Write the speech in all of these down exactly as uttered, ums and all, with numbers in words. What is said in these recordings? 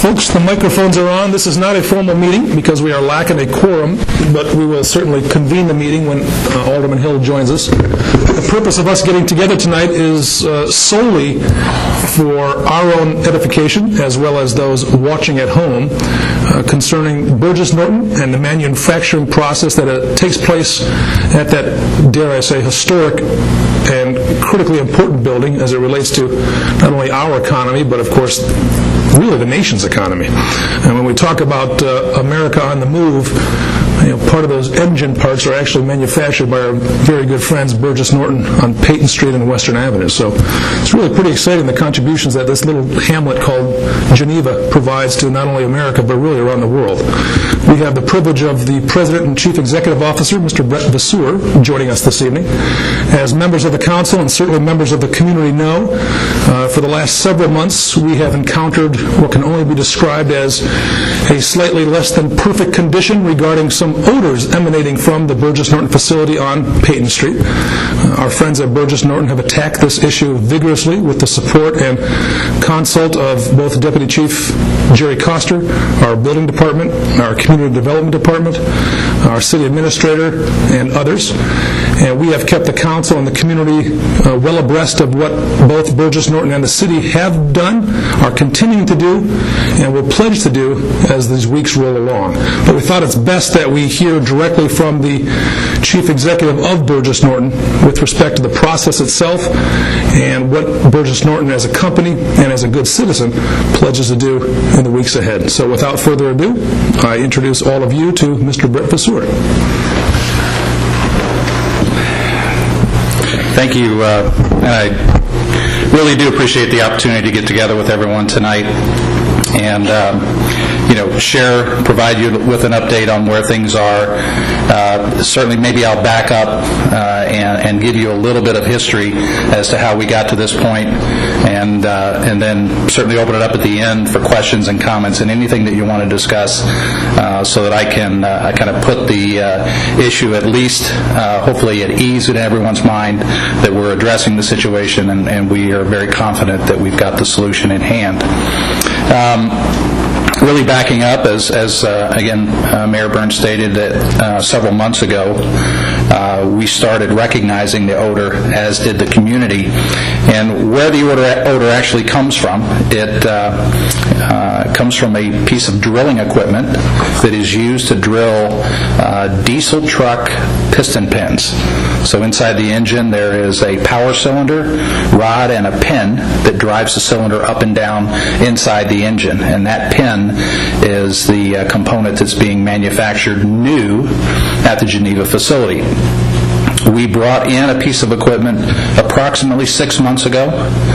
Folks, the microphones are on. This is not a formal meeting because we are lacking a quorum, but we will certainly convene the meeting when uh, Alderman Hill joins us. The purpose of us getting together tonight is uh, solely for our own edification, as well as those watching at home, uh, concerning Burgess Norton and the manufacturing process that uh, takes place at that, dare I say, historic and critically important building as it relates to not only our economy, but of course, really the nation's economy. And when we talk about uh, America on the move, you know, part of those engine parts are actually manufactured by our very good friends Burgess Norton on Peyton Street and Western Avenue. So it's really pretty exciting, the contributions that this little hamlet called Geneva provides to not only America, but really around the world. We have the privilege of the President and Chief Executive Officer, Mister Brett Vasseur, joining us this evening. As members of the Council and certainly members of the community know, uh, for the last several months we have encountered what can only be described as a slightly less than perfect condition regarding some odors emanating from the Burgess Norton facility on Peyton Street. Uh, our friends at Burgess Norton have attacked this issue vigorously with the support and consult of both Deputy Chief Jerry Koster, our building department, our community development department, our city administrator, and others. And we have kept the council and the community uh, well abreast of what both Burgess Norton and the city have done, are continuing to do, and will pledge to do as these weeks roll along. But we thought it's best that we hear directly from the Chief Executive of Burgess Norton with respect to the process itself and what Burgess Norton as a company and as a good citizen pledges to do in the weeks ahead. So without further ado, I introduce all of you to Mister Brett Vasseur. Thank you. Uh, I really do appreciate the opportunity to get together with everyone tonight and um, you know, share, provide you with an update on where things are. Uh, certainly, maybe I'll back up uh, and, and give you a little bit of history as to how we got to this point, and uh, and then certainly open it up at the end for questions and comments and anything that you want to discuss, uh, so that I can uh, I kind of put the uh, issue at least, uh, hopefully, at ease in everyone's mind that we're addressing the situation, and, and we are very confident that we've got the solution in hand. Um, Really backing up, as, as uh, again, uh, Mayor Burns stated that uh, several months ago, uh, we started recognizing the odor, as did the community. And where the odor, odor actually comes from, it uh, uh, comes from a piece of drilling equipment that is used to drill uh, diesel truck piston pins. So inside the engine there is a power cylinder, rod, and a pin that drives the cylinder up and down inside the engine. And that pin is the uh, component that's being manufactured new at the Geneva facility. We brought in a piece of equipment approximately six months ago,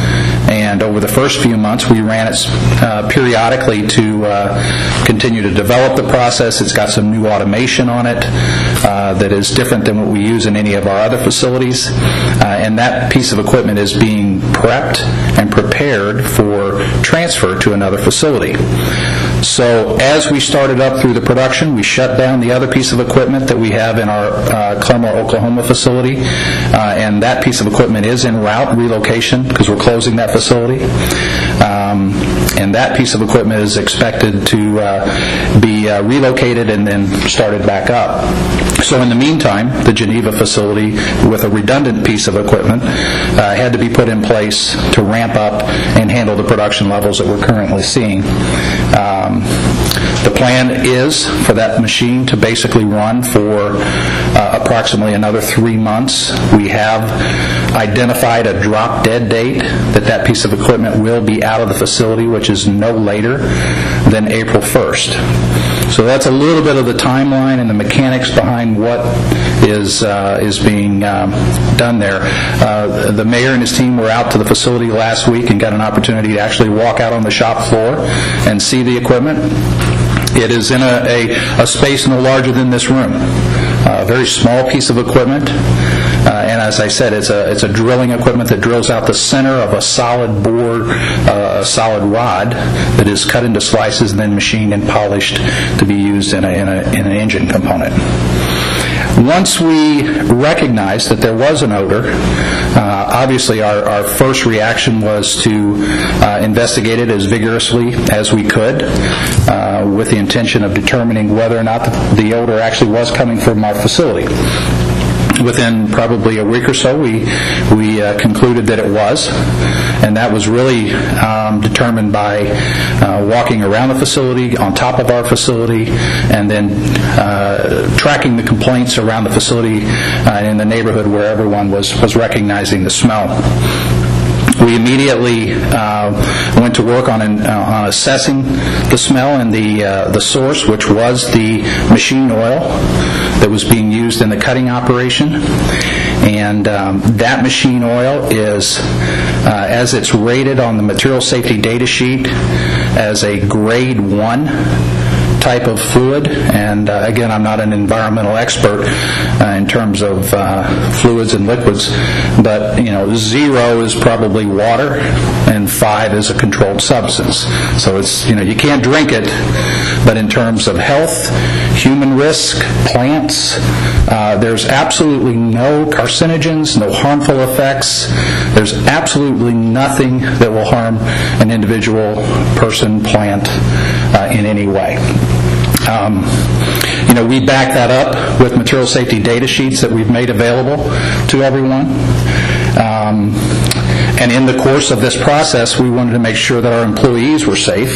and over the first few months we ran it uh, periodically to uh, continue to develop the process. It's got some new automation on it uh, that is different than what we use in any of our other facilities, uh, and that piece of equipment is being prepped and prepared for transfer to another facility. So as we started up through the production, we shut down the other piece of equipment that we have in our uh, Claremore, Oklahoma facility, uh, and that piece of equipment is en route relocation because we're closing that facility. Um, and that piece of equipment is expected to uh, be uh, relocated and then started back up. So in the meantime, the Geneva facility, with a redundant piece of equipment, uh, had to be put in place to ramp up and handle the production levels that we're currently seeing. Um, the plan is for that machine to basically run for uh, approximately another three months. We have identified a drop-dead date that that piece of equipment will be out of the facility, which is no later than April first. So that's a little bit of the timeline and the mechanics behind what is uh, is being um, done there. Uh, the mayor and his team were out to the facility last week and got an opportunity to actually walk out on the shop floor and see the equipment. It is in a, a, a space no larger than this room. A very small piece of equipment. Uh, and as I said, it's a it's a drilling equipment that drills out the center of a solid bore, uh, a solid rod that is cut into slices and then machined and polished to be used in a in, a, in an engine component. once we recognized that there was an odor, uh, obviously our, our first reaction was to uh, investigate it as vigorously as we could, uh, with the intention of determining whether or not the, the odor actually was coming from our facility. Within probably a week or so, we we uh, concluded that it was, and that was really um, determined by uh, walking around the facility, on top of our facility, and then uh, tracking the complaints around the facility uh, in the neighborhood where everyone was, was recognizing the smell. We immediately uh, went to work on, an, uh, on assessing the smell and the uh, the source, which was the machine oil that was being used in the cutting operation. And um, that machine oil is, uh, as it's rated on the material safety data sheet, as a grade one type of fluid. And uh, again, I'm not an environmental expert uh, in terms of uh, fluids and liquids, but you know, zero is probably water, and five is a controlled substance. So it's, you know, you can't drink it, but in terms of health, human risk, plants, uh, there's absolutely no carcinogens, no harmful effects. There's absolutely nothing that will harm an individual, person, plant uh, in any way. Um, you know, we back that up with material safety data sheets that we've made available to everyone. Um, and in the course of this process, we wanted to make sure that our employees were safe.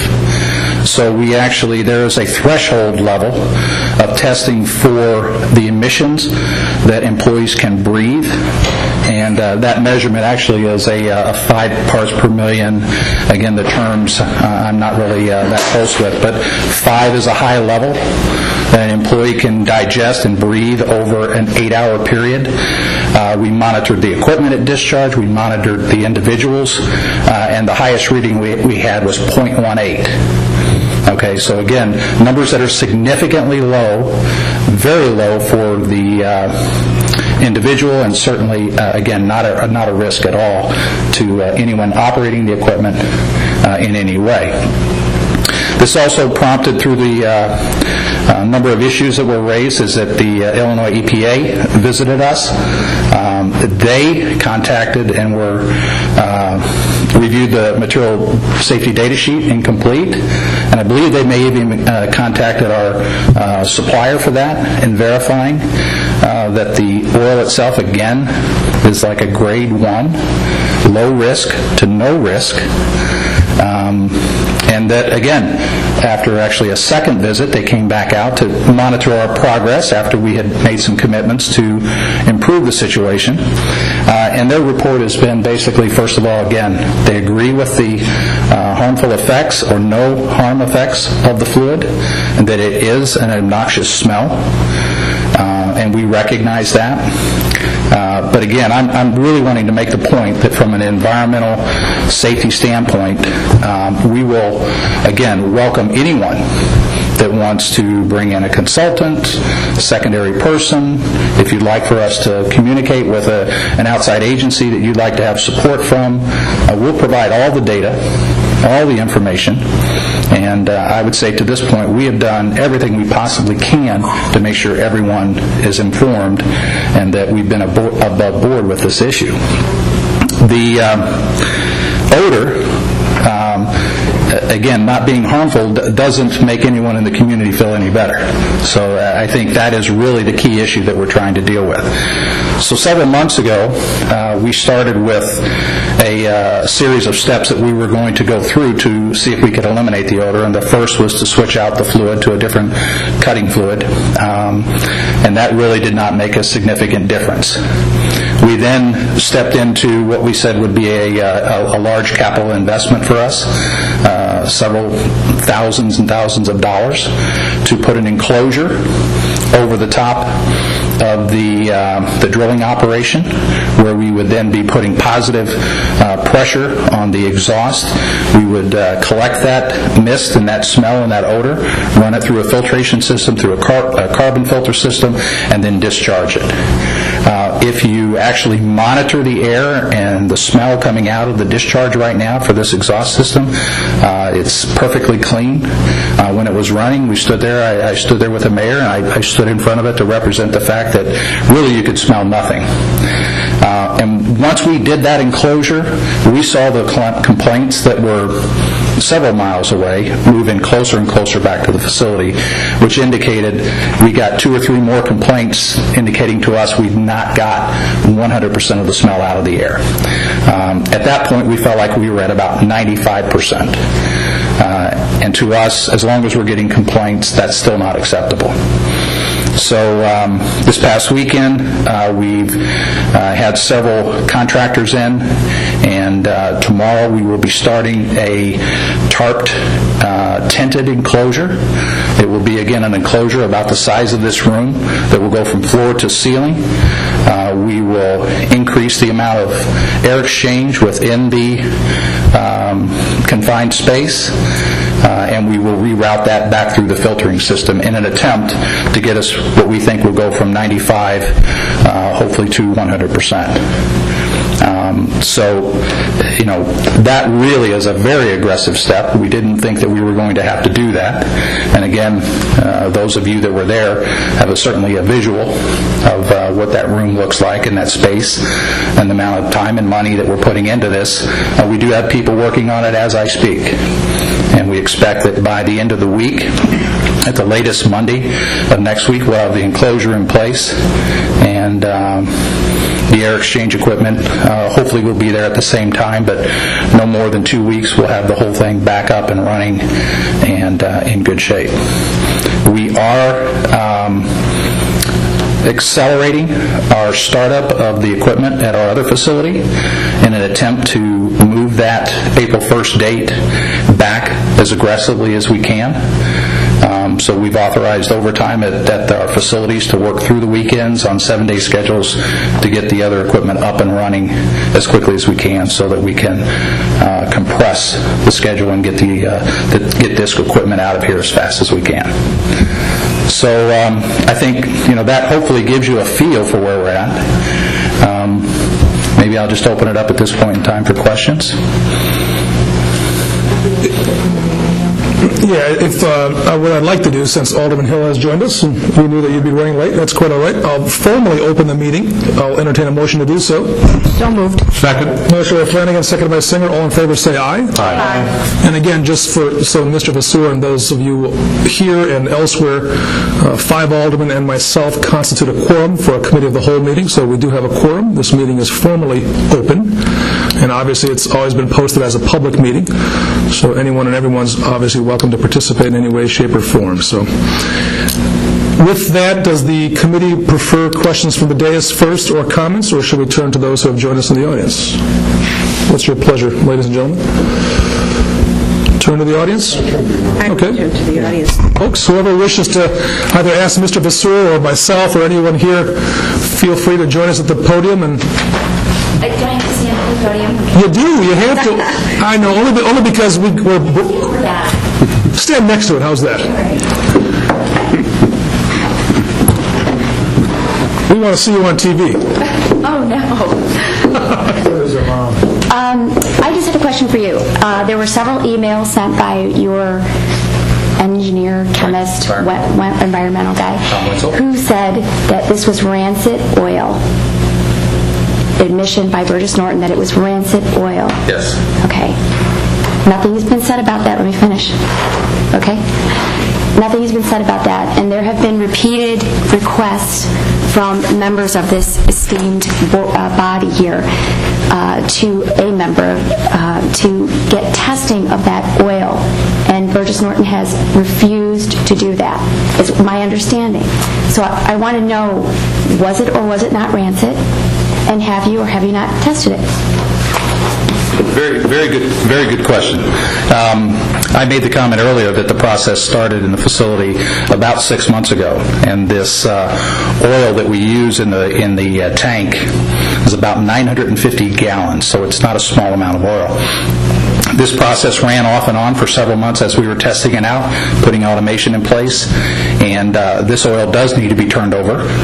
So we actually, there is a threshold level of testing for the emissions that employees can breathe. And uh, that measurement actually is a, a five parts per million. Again, the terms uh, I'm not really uh, that close with, but five is a high level that an employee can digest and breathe over an eight-hour period. Uh, we monitored the equipment at discharge. We monitored the individuals, uh, and the highest reading we, we had was zero point one eight. Okay, so again, numbers that are significantly low, very low for the uh, individual, and certainly, uh, again, not a not a risk at all to uh, anyone operating the equipment uh, in any way. This also prompted, through the uh, uh, number of issues that were raised, is that the uh, Illinois E P A visited us. Um, they contacted and were uh, reviewed the material safety data sheet incomplete, and I believe they may have even uh, contacted our uh, supplier for that in verifying uh, that the oil itself, again, is like a grade one, low risk to no risk. Um, and that, again, after actually a second visit, they came back out to monitor our progress after we had made some commitments to improve the situation. Uh, and their report has been basically, first of all, again, they agree with the uh, harmful effects or no harm effects of the fluid, and that it is an obnoxious smell. Uh, and we recognize that. Uh, but again, I'm, I'm really wanting to make the point that from an environmental safety standpoint, um, we will, again, welcome anyone that wants to bring in a consultant, a secondary person. If you'd like for us to communicate with a, an outside agency that you'd like to have support from, uh, we'll provide all the data, all the information, and uh, I would say to this point we have done everything we possibly can to make sure everyone is informed and that we've been abo- above board with this issue. The um, odor, um, again, not being harmful d- doesn't make anyone in the community feel any better. So uh, I think that is really the key issue that we're trying to deal with. So several months ago, uh, we started with a uh, series of steps that we were going to go through to see if we could eliminate the odor, and the first was to switch out the fluid to a different cutting fluid, um, and that really did not make a significant difference. We then stepped into what we said would be a, a, a large capital investment for us, uh, several thousands and thousands of dollars, to put an enclosure over the top of the uh, the drilling operation, where we would then be putting positive uh, pressure on the exhaust. We would uh, collect that mist and that smell and that odor, run it through a filtration system, through a, car- a carbon filter system, and then discharge it. Uh, if you actually monitor the air and the smell coming out of the discharge right now for this exhaust system, uh, it's perfectly clean. Uh, when it was running, we stood there, I, I stood there with the mayor, and I, I stood in front of it to represent the fact that really you could smell nothing. Uh, and once we did that enclosure, we saw the cl- complaints that were several miles away move in closer and closer back to the facility, which indicated we got two or three more complaints indicating to us we've not got one hundred percent of the smell out of the air. Um, at that point, we felt like we were at about ninety-five percent. Uh, and to us, as long as we're getting complaints, that's still not acceptable. So um, this past weekend, uh, we've uh, had several contractors in, and uh, tomorrow we will be starting a tarped, uh, tented enclosure. It will be, again, an enclosure about the size of this room that will go from floor to ceiling. Uh, we will increase the amount of air exchange within the um, confined space. Uh, and we will reroute that back through the filtering system in an attempt to get us what we think will go from ninety-five, uh, hopefully to one hundred percent. Um, so, you know, that really is a very aggressive step. We didn't think that we were going to have to do that. And again, uh, those of you that were there have a, certainly a visual of uh, what that room looks like in that space and the amount of time and money that we're putting into this. Uh, we do have people working on it as I speak. And we expect that by the end of the week, at the latest Monday of next week, we'll have the enclosure in place, and um, the air exchange equipment uh, hopefully will be there at the same time, but no more than two weeks we'll have the whole thing back up and running and uh, in good shape. We are um, accelerating our startup of the equipment at our other facility in an attempt to move that April first date back as aggressively as we can. Um, so we've authorized overtime at, at our facilities to work through the weekends on seven-day schedules to get the other equipment up and running as quickly as we can, so that we can uh, compress the schedule and get the, uh, the get disc equipment out of here as fast as we can. So um, I think, you know, that hopefully gives you a feel for where we're at. Um, maybe I'll just open it up at this point in time for questions. Yeah, if uh, what I'd like to do, since Alderman Hill has joined us, and we knew that you'd be running late, that's quite all right. I'll formally open the meeting. I'll entertain a motion to do so. So moved. Second. Motion by Flanagan, seconded by Singer. All in favor say aye. Aye. Aye. And again, just for so Mister Vasseur and those of you here and elsewhere, uh, five aldermen and myself constitute a quorum for a committee of the whole meeting, so we do have a quorum. This meeting is formally open, and obviously it's always been posted as a public meeting, so anyone and everyone's obviously welcome to participate in any way, shape, or form. So, with that, does the committee prefer questions from the dais first or comments, or should we turn to those who have joined us in the audience? What's your pleasure, ladies and gentlemen? Turn to the audience? Okay. Turn to the audience. Folks, whoever wishes to either ask Mister Vasseur or myself or anyone here, feel free to join us at the podium. And I don't have to stand at the podium. you do, you have to. I know, only, be, only because we, we're... Yeah. Stand next to it, how's that? We want to see you on T V. Oh, no. um, I just have a question for you. Uh, there were several emails sent by your engineer, chemist, wet, wet environmental guy, who said that this was rancid oil. Admission by Burgess Norton that it was rancid oil. Yes. Okay. Nothing has been said about that. Let me finish. Okay? Nothing has been said about that. And there have been repeated requests from members of this esteemed bo- uh, body here uh, to a member uh, to get testing of that oil. And Burgess Norton has refused to do that, is my understanding. So I, I want to know, was it or was it not rancid? And have you or have you not tested it? Very, very good, very good question. Um, I made the comment earlier that the process started in the facility about six months ago, and this uh, oil that we use in the in the uh, tank is about nine hundred fifty gallons, so it's not a small amount of oil. This process ran off and on for several months as we were testing it out, putting automation in place, and uh, this oil does need to be turned over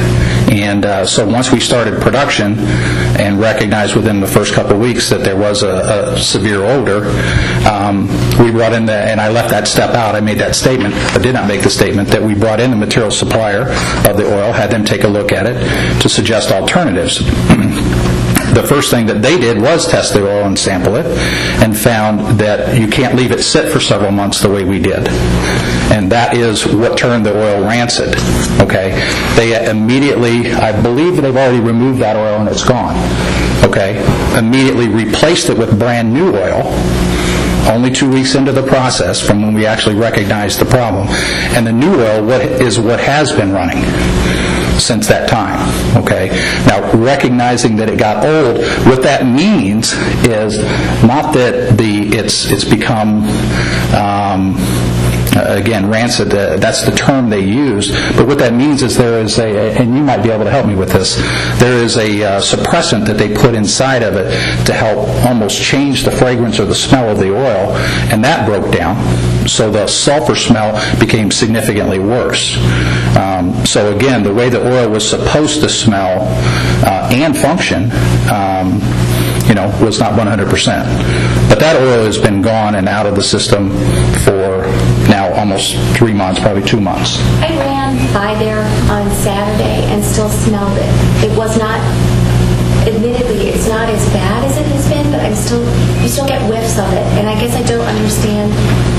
And uh, so once we started production and recognized within the first couple of weeks that there was a, a severe odor, um, we brought in the, and I left that step out, I made that statement, but did not make the statement that we brought in the material supplier of the oil, had them take a look at it to suggest alternatives. The first thing that they did was test the oil and sample it, and found that you can't leave it sit for several months the way we did. And that is what turned the oil rancid. Okay? They immediately, I believe they've already removed that oil and it's gone. Okay? Immediately replaced it with brand new oil, only two weeks into the process from when we actually recognized the problem. And the new oil what is what has been running since that time. Okay? Now, recognizing that it got old, what that means is not that the it's it's become um, again rancid. Uh, that's the term they use. But what that means is there is a, and you might be able to help me with this. There is a uh, suppressant that they put inside of it to help almost change the fragrance or the smell of the oil, and that broke down. So the sulfur smell became significantly worse. Um, so again, the way the oil was supposed to smell uh, and function, um, you know, was not one hundred percent. But that oil has been gone and out of the system for now almost three months, probably two months. I ran by there on Saturday and still smelled it. It was not, admittedly, it's not as bad as it has been, but I'm still, you still get whiffs of it. And I guess I don't understand,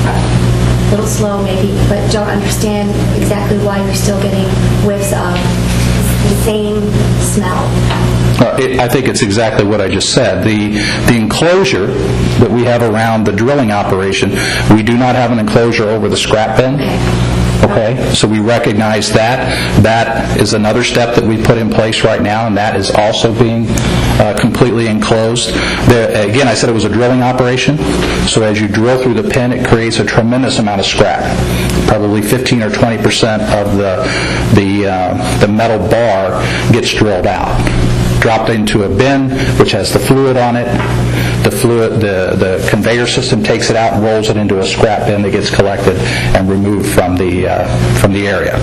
a little slow maybe, but don't understand exactly why you're still getting whiffs of the same smell. Uh, it, I think it's exactly what I just said. The the enclosure that we have around the drilling operation, we do not have an enclosure over the scrap bin. Okay, so we recognize that. That is another step that we put in place right now, and that is also being uh, completely enclosed. There, again, I said it was a drilling operation, so as you drill through the pin, it creates a tremendous amount of scrap. Probably fifteen or twenty percent of the the uh, the metal bar gets drilled out, dropped into a bin which has the fluid on it. The fluid, the, the conveyor system takes it out and rolls it into a scrap bin that gets collected and removed from the uh, from the area.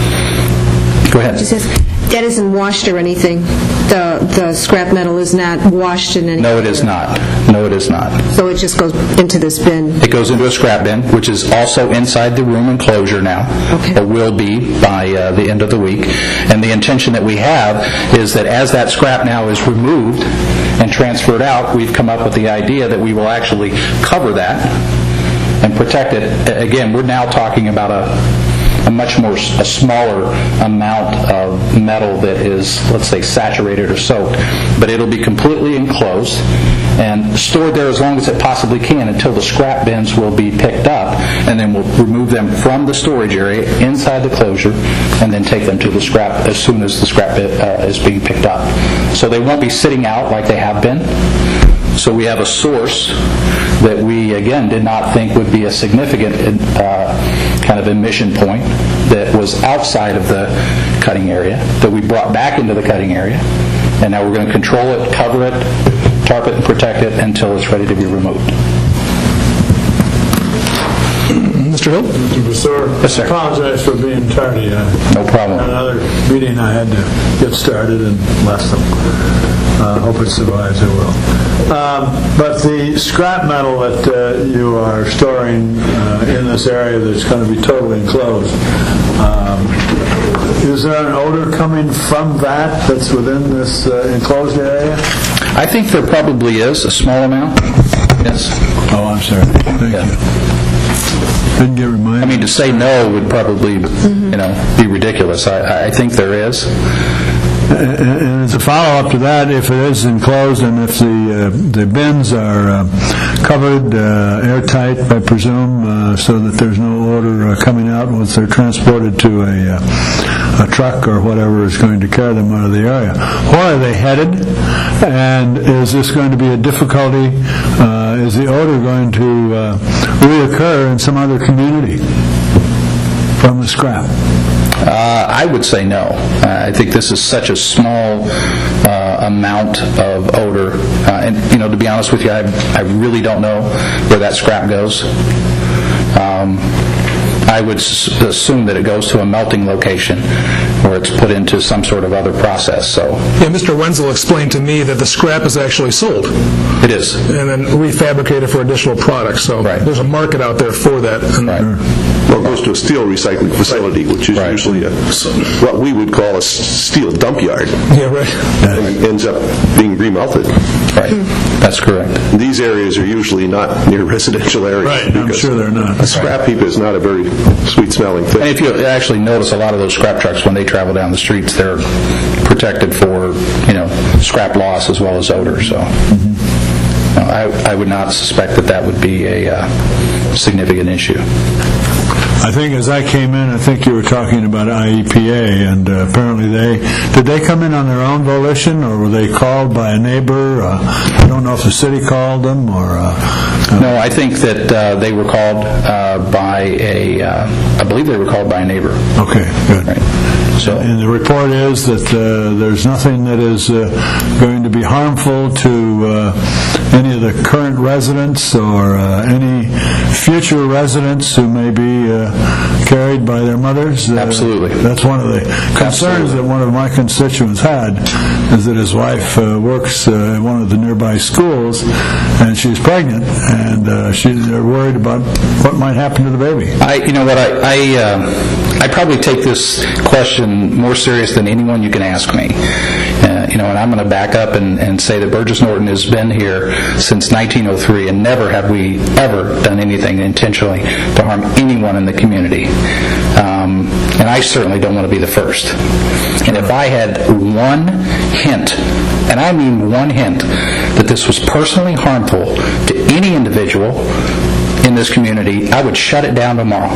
Go ahead. It says that isn't washed or anything. The the scrap metal is not washed in any. No, it is not. No, it is not. So it just goes into this bin. It goes into a scrap bin, which is also inside the room enclosure now, okay. or will be by uh, the end of the week. And the intention that we have is that as that scrap now is removed and transferred out, we've come up with the idea that we will actually cover that and protect it. Again, we're now talking about a a much more, a smaller amount of metal that is, let's say, saturated or soaked. But it'll be completely enclosed and stored there as long as it possibly can until the scrap bins will be picked up, and then we'll remove them from the storage area inside the closure and then take them to the scrap as soon as the scrap bit uh, is being picked up. So they won't be sitting out like they have been. So we have a source that we, again, did not think would be a significant uh, kind of emission point that was outside of the cutting area, that we brought back into the cutting area. And now we're going to control it, cover it, tarp it, and protect it until it's ready to be removed. Mister Hill? Mister Brasseur, Yes, sir. I apologize for being tardy. I No problem. had another meeting I had to get started and left them. I uh, hope it survives, it will. Um, but the scrap metal that uh, you are storing uh, in this area that's going to be totally enclosed, um, is there an odor coming from that that's within this uh, enclosed area? I think there probably is a small amount. Yes. Oh, I'm sorry. Thank Yeah. you. Didn't get reminded. I mean, to say no would probably, you know, be ridiculous. I, I think there is. And as a follow-up to that, if it is enclosed and if the uh, the bins are uh, covered, uh, airtight, I presume, uh, so that there's no odor uh, coming out once they're transported to a, uh, a truck or whatever is going to carry them out of the area. Where are they headed? And is this going to be a difficulty? Uh, is the odor going to uh, reoccur in some other community from the scrap? Uh, I would say no. Uh, I think this is such a small uh, amount of odor. Uh, and, you know, to be honest with you, I, I really don't know where that scrap goes. Um, I would s- assume that it goes to a melting location where it's put into some sort of other process. So Yeah, Mister Wenzel explained to me that the scrap is actually sold it is. and then refabricated for additional products. So Right. there's a market out there for that. And Right. Well, it goes to a steel recycling facility, which is Right. usually a, what we would call a s- steel dump yard, Yeah, right. and ends up being remelted. Right. That's correct. These areas are usually not near residential areas. Right, I'm because sure they're not. A scrap heap is not a very sweet-smelling And thing. if you actually notice, a lot of those scrap trucks, when they travel down the streets, they're protected for, you know, scrap loss as well as odor. So no, I, I would not suspect that that would be a uh, significant issue. I think as I came in, I think you were talking about I E P A, and uh, apparently they, did they come in on their own volition, or were they called by a neighbor? Uh, I don't know if the city called them, or... Uh, uh, No, I think that uh, they were called uh, by a, uh, I believe they were called by a neighbor. Okay, good. Right. So, And the report is that uh, there's nothing that is uh, going to be harmful to uh, any of the current residents or uh, any future residents who may be uh, carried by their mothers. Uh, Absolutely. That's one of the concerns that one of my constituents had, is that his wife uh, works uh, at one of the nearby schools, and she's pregnant, and uh, she, they're worried about what might happen to the baby. I, you know what, I, I, uh, I probably take this question more serious than anyone you can ask me. Uh, you know, and I'm going to back up and, and say that Burgess Norton has been here since nineteen oh three, and never have we ever done anything intentionally to harm anyone in the community. Um, and I certainly don't want to be the first. And if I had one hint, and I mean one hint, that this was personally harmful to any individual in this community, I would shut it down tomorrow.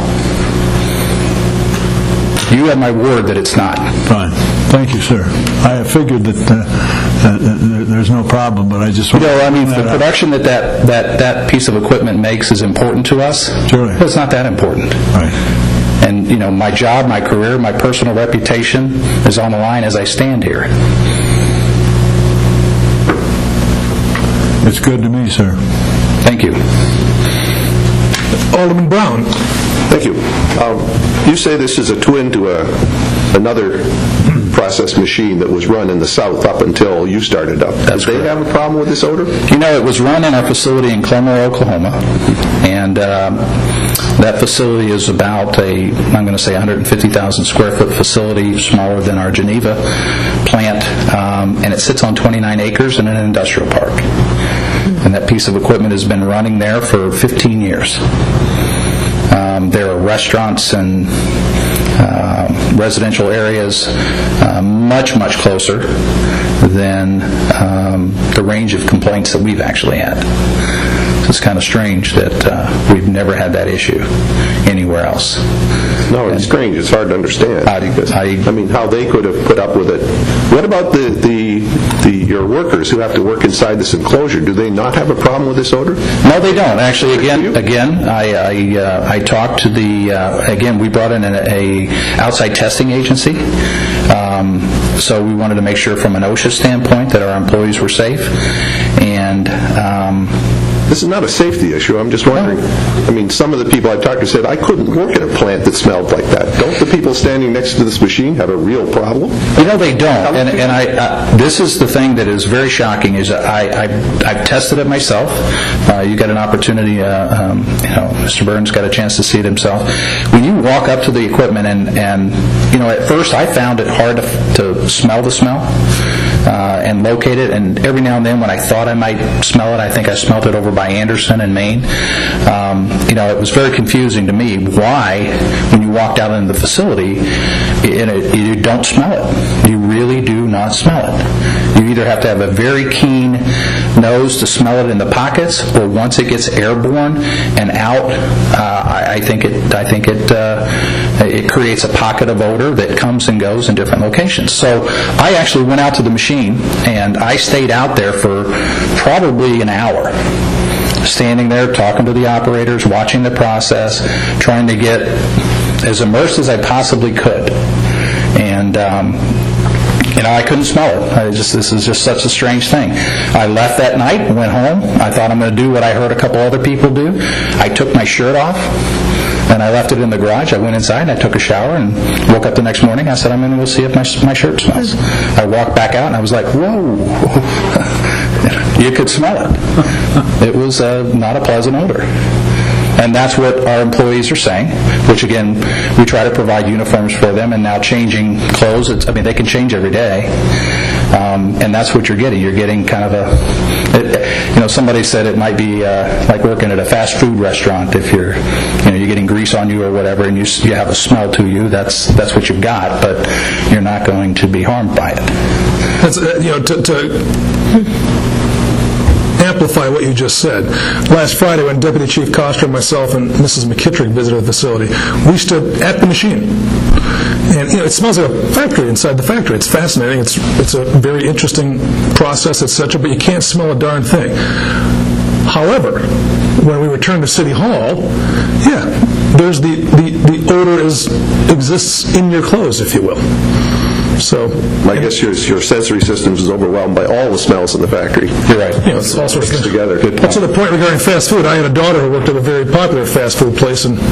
You have my word that it's not. Fine. Thank you, sir. I have figured that uh, uh, there- there's no problem, but I just You want know, I mean, to the production that that, that that piece of equipment makes is important to us. Sure. But it's not that important. Right. And, you know, my job, my career, my personal reputation is on the line as I stand here. It's good to me, sir. Thank you. Alderman Brown. Thank you. Um, You say this is a twin to a, another process machine that was run in the south up until you started up. That's Did they correct. have a problem with this odor? You know, it was run in our facility in Claremore, Oklahoma, and um, that facility is about a, I'm going to say one hundred fifty thousand square foot facility, smaller than our Geneva plant, um, and it sits on twenty-nine acres in an industrial park. And that piece of equipment has been running there for fifteen years. Um, there are restaurants and uh, residential areas uh, much, much closer than um, the range of complaints that we've actually had. So it's kind of strange that uh, we've never had that issue anywhere else. No, it's strange. It's hard to understand. I- because, I- I mean, how they could have put up with it. What about the, the, the your workers who have to work inside this enclosure? Do they not have a problem with this odor? No, they don't. Actually, again, again, I I, uh, I talked to the uh, again. We brought in a, a outside testing agency, um, so we wanted to make sure from an OSHA standpoint that our employees were safe, and. Um, This is not a safety issue. I'm just wondering. I mean, some of the people I've talked to said, I couldn't work at a plant that smelled like that. Don't the people standing next to this machine have a real problem? You know, they don't. And, and I, uh, this is the thing that is very shocking, is that I, I, I've tested it myself. Uh, you got an opportunity, uh, um, you know, Mister Burns got a chance to see it himself. When you walk up to the equipment, and, and you know, at first I found it hard to, to smell the smell. Uh, and locate it, and every now and then when I thought I might smell it, I think I smelled it over by Anderson in Maine. Um, you know, it was very confusing to me why, when you walked out into the facility, it, it, you don't smell it. You really do not smell it. You either have to have a very keen nose to smell it in the pockets, or once it gets airborne and out, uh, I, I think it. I think it. Uh, it creates a pocket of odor that comes and goes in different locations. So I actually went out to the machine, and I stayed out there for probably an hour, standing there talking to the operators, watching the process, trying to get as immersed as I possibly could. And um, you know, I couldn't smell it. I just, this is just such a strange thing. I left that night, went home. I thought I'm going to do what I heard a couple other people do. I took my shirt off. And I left it in the garage. I went inside, and I took a shower, and woke up the next morning. I said, I'm going to go see if my, my shirt smells. I walked back out, and I was like, whoa. You could smell it. It was uh, not a pleasant odor. And that's what our employees are saying, which, again, we try to provide uniforms for them, and now changing clothes, it's, I mean, they can change every day. Um, and that's what you're getting. You're getting kind of a, it, you know, somebody said it might be uh, like working at a fast food restaurant. If you're, you know, you're getting grease on you or whatever, and you you have a smell to you, that's that's what you've got, but you're not going to be harmed by it. That's, uh, you know, to... to amplify what you just said. Last Friday, when Deputy Chief Koster, myself, and Missus McKittrick visited the facility, we stood at the machine. And, you know, it smells like a factory inside the factory. It's fascinating. It's it's a very interesting process, et cetera, but you can't smell a darn thing. However, when we return to City Hall, yeah, there's the, the, the odor is exists in your clothes, if you will. So I guess your your sensory system is overwhelmed by all the smells in the factory. You're right. You know, it's all sorts of things together. Good point. To the point regarding fast food, I had a daughter who worked at a very popular fast food place, and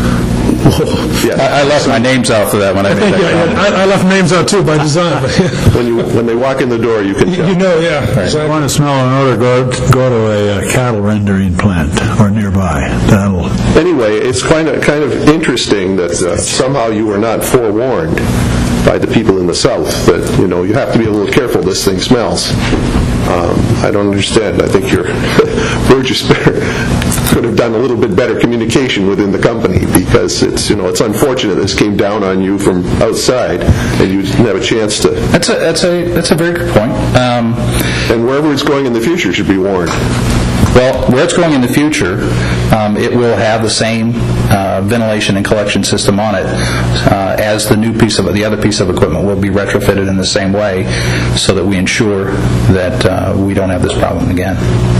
yeah. I, I left my names out for that when I, I made think, that yeah, comment. I, I left names out too by design. But, yeah. When you when they walk in the door, you can you, tell. you know, yeah. If you want to smell an odor, go, go to a uh, cattle rendering plant or nearby. That'll. Anyway, it's kind of kind of interesting that uh, somehow you were not forewarned by the people in the South that, you know, you have to be a little careful, this thing smells. Um, I don't understand. I think your Burgess could have done a little bit better communication within the company, because it's, you know, it's unfortunate this came down on you from outside and you didn't have a chance to. That's a that's a that's a very good point. Um, and wherever it's going in the future should be warned. Well, where it's going in the future, um, it will have the same uh, ventilation and collection system on it uh, as the new piece of the other piece of equipment will be retrofitted in the same way, so that we ensure that uh, we don't have this problem again.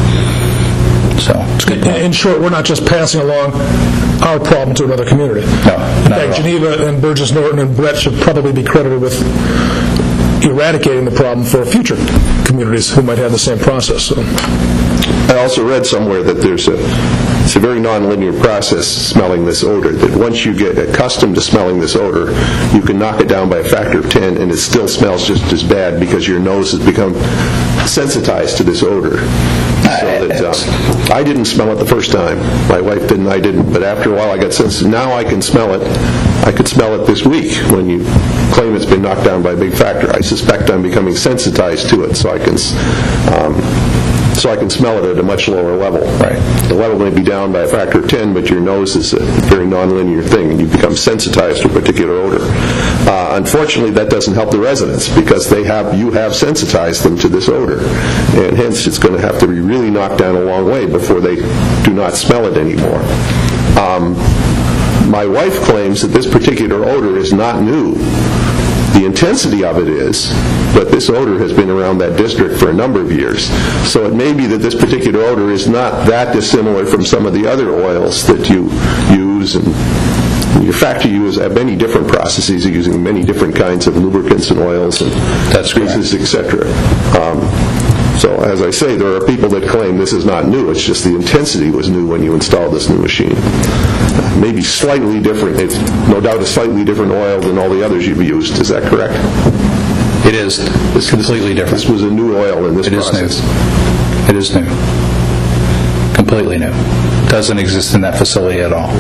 So, in short, we're not just passing along our problem to another community. No, in not fact, at all. Geneva and Burgess Norton and Brett should probably be credited with eradicating the problem for future communities who might have the same process. So. I also read somewhere that there's a it's a very nonlinear process smelling this odor, that once you get accustomed to smelling this odor, you can knock it down by a factor of ten and it still smells just as bad because your nose has become sensitized to this odor. So that uh, I didn't smell it the first time. My wife didn't, I didn't. But after a while I got sensitive. Now I can smell it. I could smell it this week when you claim it's been knocked down by a big factor. I suspect I'm becoming sensitized to it, so I can um, so I can smell it at a much lower level. Right. The level may be down by a factor of ten, but your nose is a very nonlinear thing, and you become sensitized to a particular odor. Uh, unfortunately, that doesn't help the residents, because they have you have sensitized them to this odor, and hence it's going to have to be really knocked down a long way before they do not smell it anymore. Um, my wife claims that this particular odor is not new. The intensity of it is, but this odor has been around that district for a number of years. So it may be that this particular odor is not that dissimilar from some of the other oils that you use, and your factory uses have many different processes, using many different kinds of lubricants and oils and That's greases, et cetera. Um, so, as I say, there are people that claim this is not new. It's just the intensity was new when you installed this new machine. Maybe slightly different. It's no doubt a slightly different oil than all the others you've used. Is that correct? It is. It's completely different. This was a new oil in this It is process. new. It is new. Completely new. Doesn't exist in that facility at all.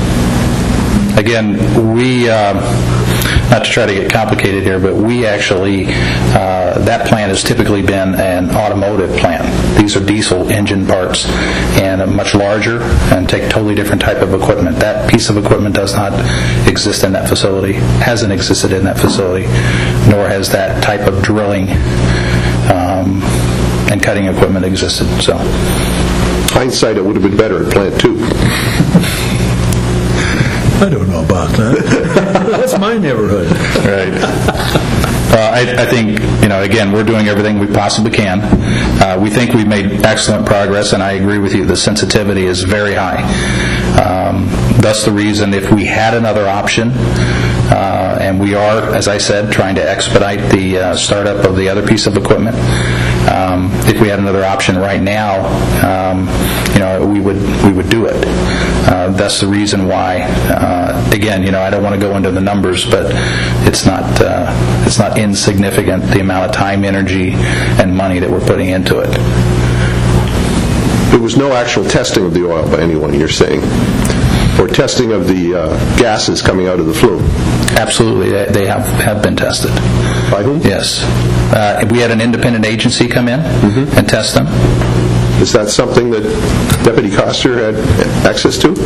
Again, we, uh, not to try to get complicated here, but we actually, uh, that plant has typically been an automotive plant. These are diesel engine parts, and a much larger and take totally different type of equipment. That piece of equipment does not exist in that facility, hasn't existed in that facility, nor has that type of drilling um, and cutting equipment existed. So, hindsight, it would have been better at plant two. I don't know about that. That's my neighborhood. Right. Uh, I, I think, you know, again, we're doing everything we possibly can. Uh, we think we've made excellent progress, and I agree with you, the sensitivity is very high. Um, that's the reason, if we had another option, uh, and we are, as I said, trying to expedite the uh, startup of the other piece of equipment. Um, if we had another option right now, um, you know, we would we would do it. uh, that's the reason why. Uh, again, you know, I don't want to go into the numbers, but it's not uh, it's not insignificant, the amount of time, energy, and money that we're putting into it. There was no actual testing of the oil by anyone, you're saying? Or testing of the uh, gases coming out of the flue? Absolutely, they, they have, have been tested. By whom? Yes. Uh, we had an independent agency come in mm-hmm. and test them. Is that something that Deputy Koster had access to?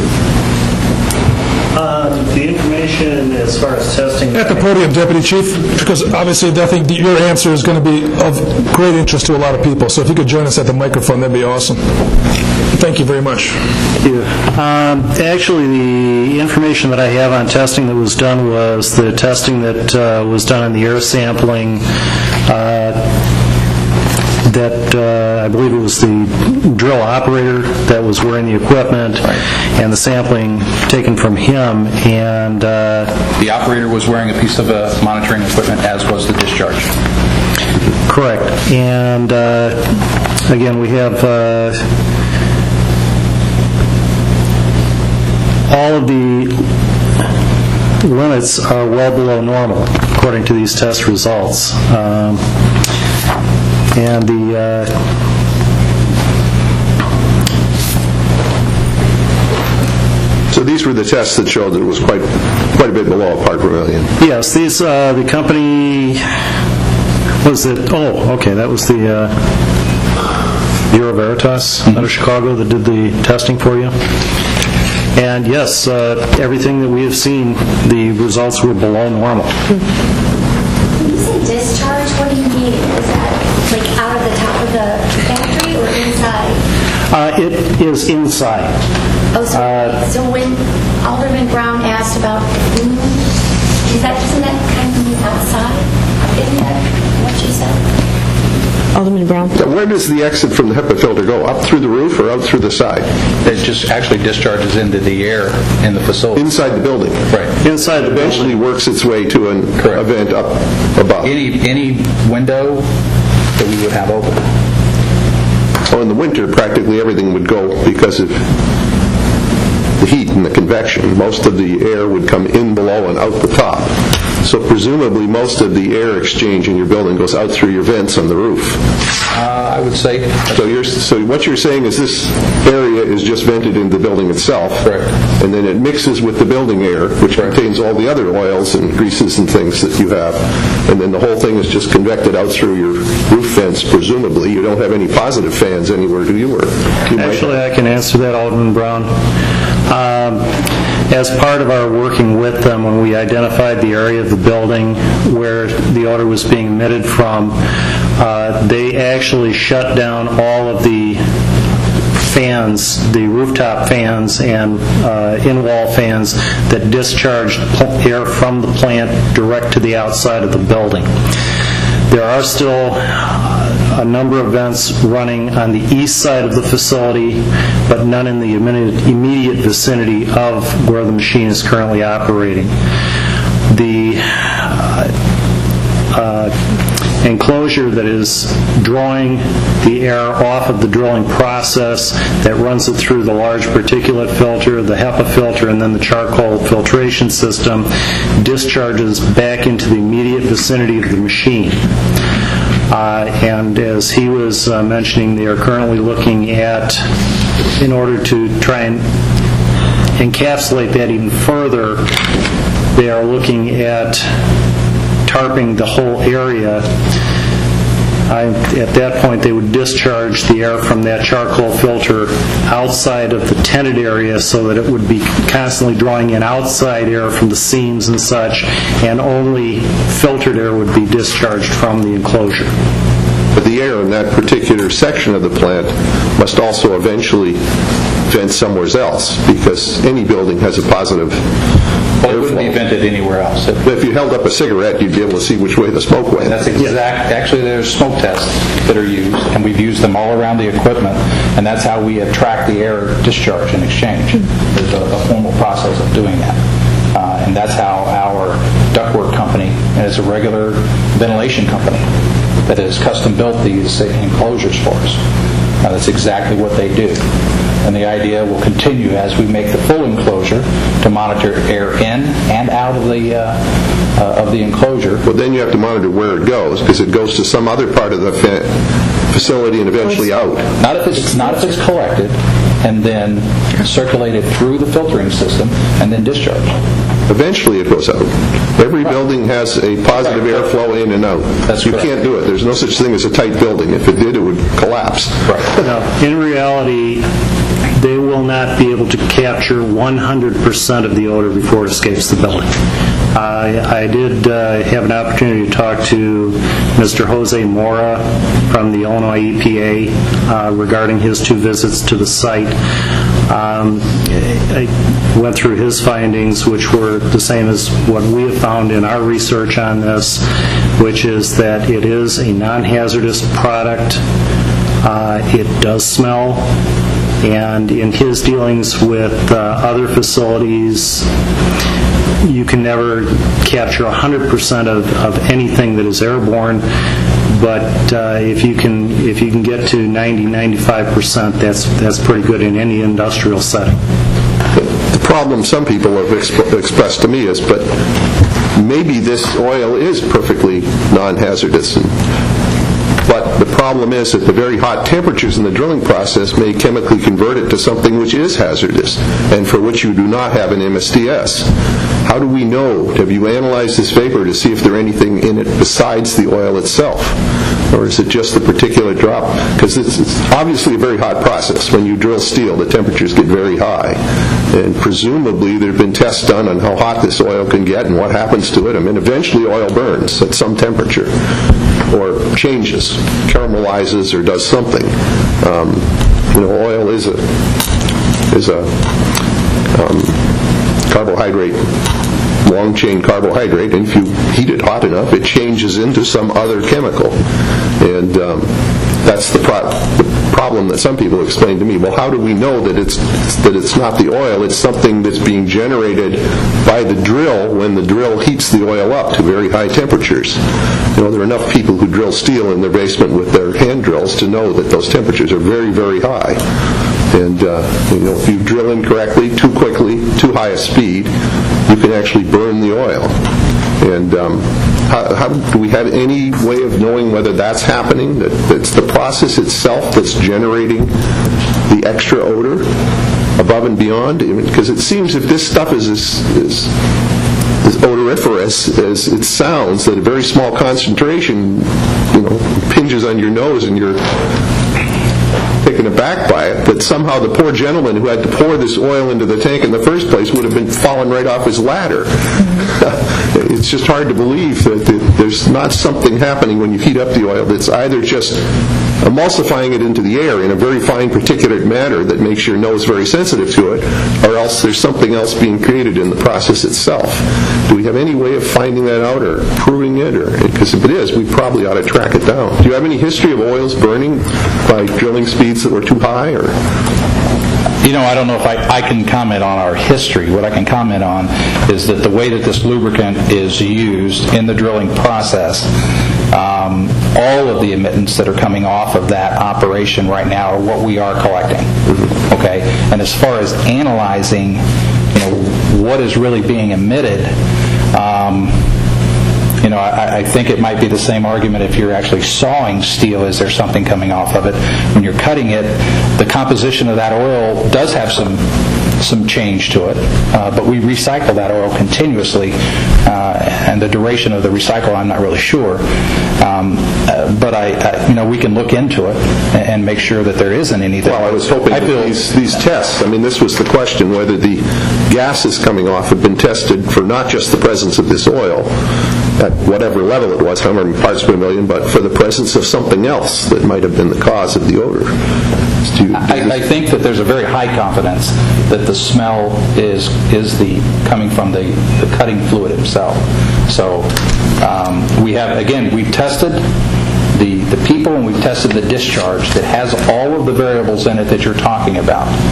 Uh, the information as far as testing... At the podium, Deputy Chief, because obviously I think your answer is going to be of great interest to a lot of people. So if you could join us at the microphone, that'd be awesome. Thank you very much. Thank you. Um, actually, the information that I have on testing that was done was the testing that uh, was done on the air sampling uh, that uh, I believe it was the drill operator that was wearing the equipment, right. and the sampling taken from him. And uh, the operator was wearing a piece of uh, monitoring equipment, as was the discharge. Correct. And uh, again, we have uh, all of the limits are well below normal according to these test results. Um, and the uh, So these were the tests that showed that it was quite quite a bit below a part per million. Yes, these uh, the company was it? Oh, okay, that was the uh, Bureau Veritas mm-hmm. out of Chicago that did the testing for you. And yes, uh, everything that we have seen, the results were below normal. When you say discharge, what do you mean? Is that like out of the top of the factory or inside? Uh, it is inside. Oh, so, uh, so when Alderman Brown asked about the food, is that, doesn't that kind of mean outside? Isn't that what you said? Alderman Brown. Now, where does the exit from the HEPA filter go? Up through the roof or out through the side? It just actually discharges into the air in the facility. Inside the building? Right. Inside the Eventually building. works its way to an Correct. event up above. Any, any window that we would have open. Well, in the winter, practically everything would go because of the heat and the convection. Most of the air would come in below and out the top. So presumably most of the air exchange in your building goes out through your vents on the roof. Uh, I would say. So you're so what you're saying is this area is just vented into the building itself, Correct. and then it mixes with the building air, which Correct. contains all the other oils and greases and things that you have, and then the whole thing is just convected out through your roof vents. Presumably, you don't have any positive fans anywhere, do you? Or you might Actually, have. I can answer that, Alderman Brown. Um, as part of our working with them, when we identified the area of the building where the odor was being emitted from, uh, they actually shut down all of the fans, the rooftop fans and uh, in-wall fans that discharged air from the plant direct to the outside of the building. There are still a number of vents running on the east side of the facility, but none in the immediate vicinity of where the machine is currently operating. The uh, enclosure that is drawing the air off of the drilling process, that runs it through the large particulate filter, the HEPA filter, and then the charcoal filtration system, discharges back into the immediate vicinity of the machine. Uh, and as he was uh, mentioning, they are currently looking at, in order to try and encapsulate that even further, they are looking at tarping the whole area. I, at that point, they would discharge the air from that charcoal filter outside of the tented area so that it would be constantly drawing in outside air from the seams and such, and only filtered air would be discharged from the enclosure. But the air in that particular section of the plant must also eventually vent somewhere else, because any building has a positive Well, it wouldn't be vented anywhere else. It, If you held up a cigarette, you'd be able to see which way the smoke went. That's exact. Actually, there's smoke tests that are used, and we've used them all around the equipment, and that's how we have tracked the air discharge and exchange. There's a, a formal process of doing that. Uh, and that's how our ductwork company, and it's a regular ventilation company, that has custom built these enclosures for us. Now, that's exactly what they do. And the idea will continue as we make the full enclosure to monitor air in and out of the uh, uh, of the enclosure. Well, then you have to monitor where it goes, because it goes to some other part of the fa- facility and eventually out. Not if it's not if it's collected and then circulated through the filtering system and then discharged. Eventually it goes out. Every right. building has a positive right. airflow in and out. That's you correct. Can't do it. There's no such thing as a tight building. If it did, it would collapse. Right. Now, in reality, they will not be able to capture one hundred percent of the odor before it escapes the building. I, I did uh, have an opportunity to talk to Mister Jose Mora from the Illinois E P A uh, regarding his two visits to the site. Um, I went through his findings, which were the same as what we have found in our research on this, which is that it is a non-hazardous product. Uh, it does smell. And in his dealings with uh, other facilities, you can never capture one hundred percent of, of anything that is airborne, but uh, if you can if you can get to ninety, ninety-five percent, that's that's pretty good in any industrial setting. The problem some people have exp- expressed to me is, but maybe this oil is perfectly non-hazardous. And, But the problem is that the very hot temperatures in the drilling process may chemically convert it to something which is hazardous and for which you do not have an M S D S. How do we know? Have you analyzed this vapor to see if there's anything in it besides the oil itself? Or is it just the particular drop? Because it's, it's obviously a very hot process. When you drill steel, the temperatures get very high. And presumably there have been tests done on how hot this oil can get and what happens to it. I mean, eventually oil burns at some temperature or changes, caramelizes or does something. Um, you know, oil is a is a um, carbohydrate, long-chain carbohydrate, and if you heat it hot enough, it changes into some other chemical. And um, that's the, pro- the problem that some people explain to me. Well, how do we know that it's that it's not the oil? It's something that's being generated by the drill when the drill heats the oil up to very high temperatures. You know, there are enough people who drill steel in their basement with their hand drills to know that those temperatures are very, very high. And uh, you know, if you drill incorrectly, too quickly, too high a speed, you can actually burn the oil. And um, how, how do we have any way of knowing whether that's happening? That it's the process itself that's generating the extra odor above and beyond? Because it seems if this stuff is as, is, as odoriferous as it sounds, that a very small concentration, you know, pinches on your nose and you're taken aback by it, that somehow the poor gentleman who had to pour this oil into the tank in the first place would have been fallen right off his ladder. It's just hard to believe that there's not something happening when you heat up the oil that's either just emulsifying it into the air in a very fine particulate matter that makes your nose very sensitive to it, or else there's something else being created in the process itself. Do we have any way of finding that out or proving it? Or because if it is, we probably ought to track it down. Do you have any history of oils burning by drilling speeds that were too high? Or You know, I don't know if I, I can comment on our history. What I can comment on is that the way that this lubricant is used in the drilling process, um, all of the emittents that are coming off of that operation right now are what we are collecting. Okay? And as far as analyzing, you know, what is really being emitted, um, You know, I, I think it might be the same argument if you're actually sawing steel. Is there something coming off of it? When you're cutting it, the composition of that oil does have some some change to it, uh, but we recycle that oil continuously, uh, and the duration of the recycle, I'm not really sure. Um, uh, but I, I, you know, we can look into it and, and make sure that there isn't anything. Well, I was hoping I feel, that these, these tests, I mean, this was the question, whether the gases coming off had been tested for not just the presence of this oil, at whatever level it was, how many parts per million, but for the presence of something else that might have been the cause of the odor. You, I, I think that there's a very high confidence that the smell is is the coming from the, the cutting fluid itself. So um, we have, again, we've tested the, the people and we've tested the discharge that has all of the variables in it that you're talking about.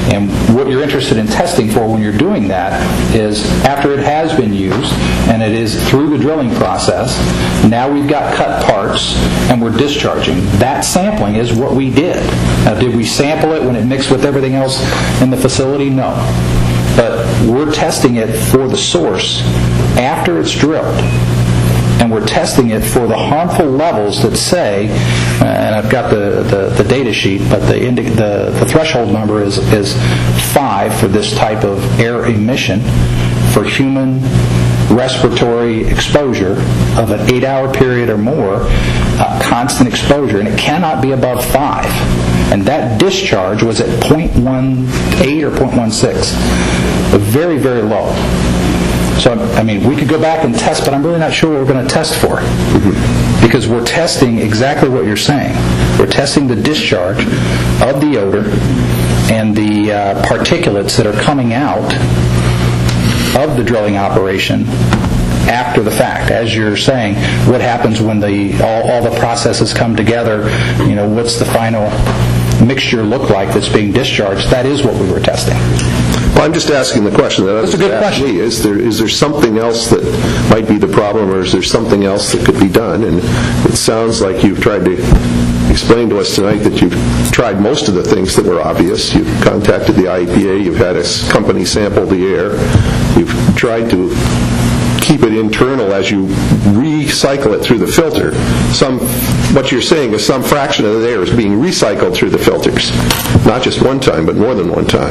And what you're interested in testing for when you're doing that is after it has been used and it is through the drilling process, now we've got cut parts and we're discharging. That sampling is what we did. Now, did we sample it when it mixed with everything else in the facility? No. But we're testing it for the source after it's drilled. And we're testing it for the harmful levels that say, uh, and I've got the, the, the data sheet, but the, indi- the the threshold number is is five for this type of air emission for human respiratory exposure of an eight-hour period or more, uh, constant exposure, and it cannot be above five. And that discharge was at zero point one eight or zero point one six, very, very low. So, I mean, we could go back and test, but I'm really not sure what we're going to test for. Mm-hmm. Because we're testing exactly what you're saying. We're testing the discharge of the odor and the uh, particulates that are coming out of the drilling operation after the fact. As you're saying, what happens when the all, all the processes come together? You know, what's the final mixture look like that's being discharged? That is what we were testing. Well, I'm just asking the question. That That's a good question. Me, is there is there something else that might be the problem, or is there something else that could be done? And it sounds like you've tried to explain to us tonight that you've tried most of the things that were obvious. You've contacted the I E P A. You've had a company sample the air. You've tried to keep it internal as you recycle it through the filter. Some, what you're saying is some fraction of the air is being recycled through the filters, not just one time, but more than one time.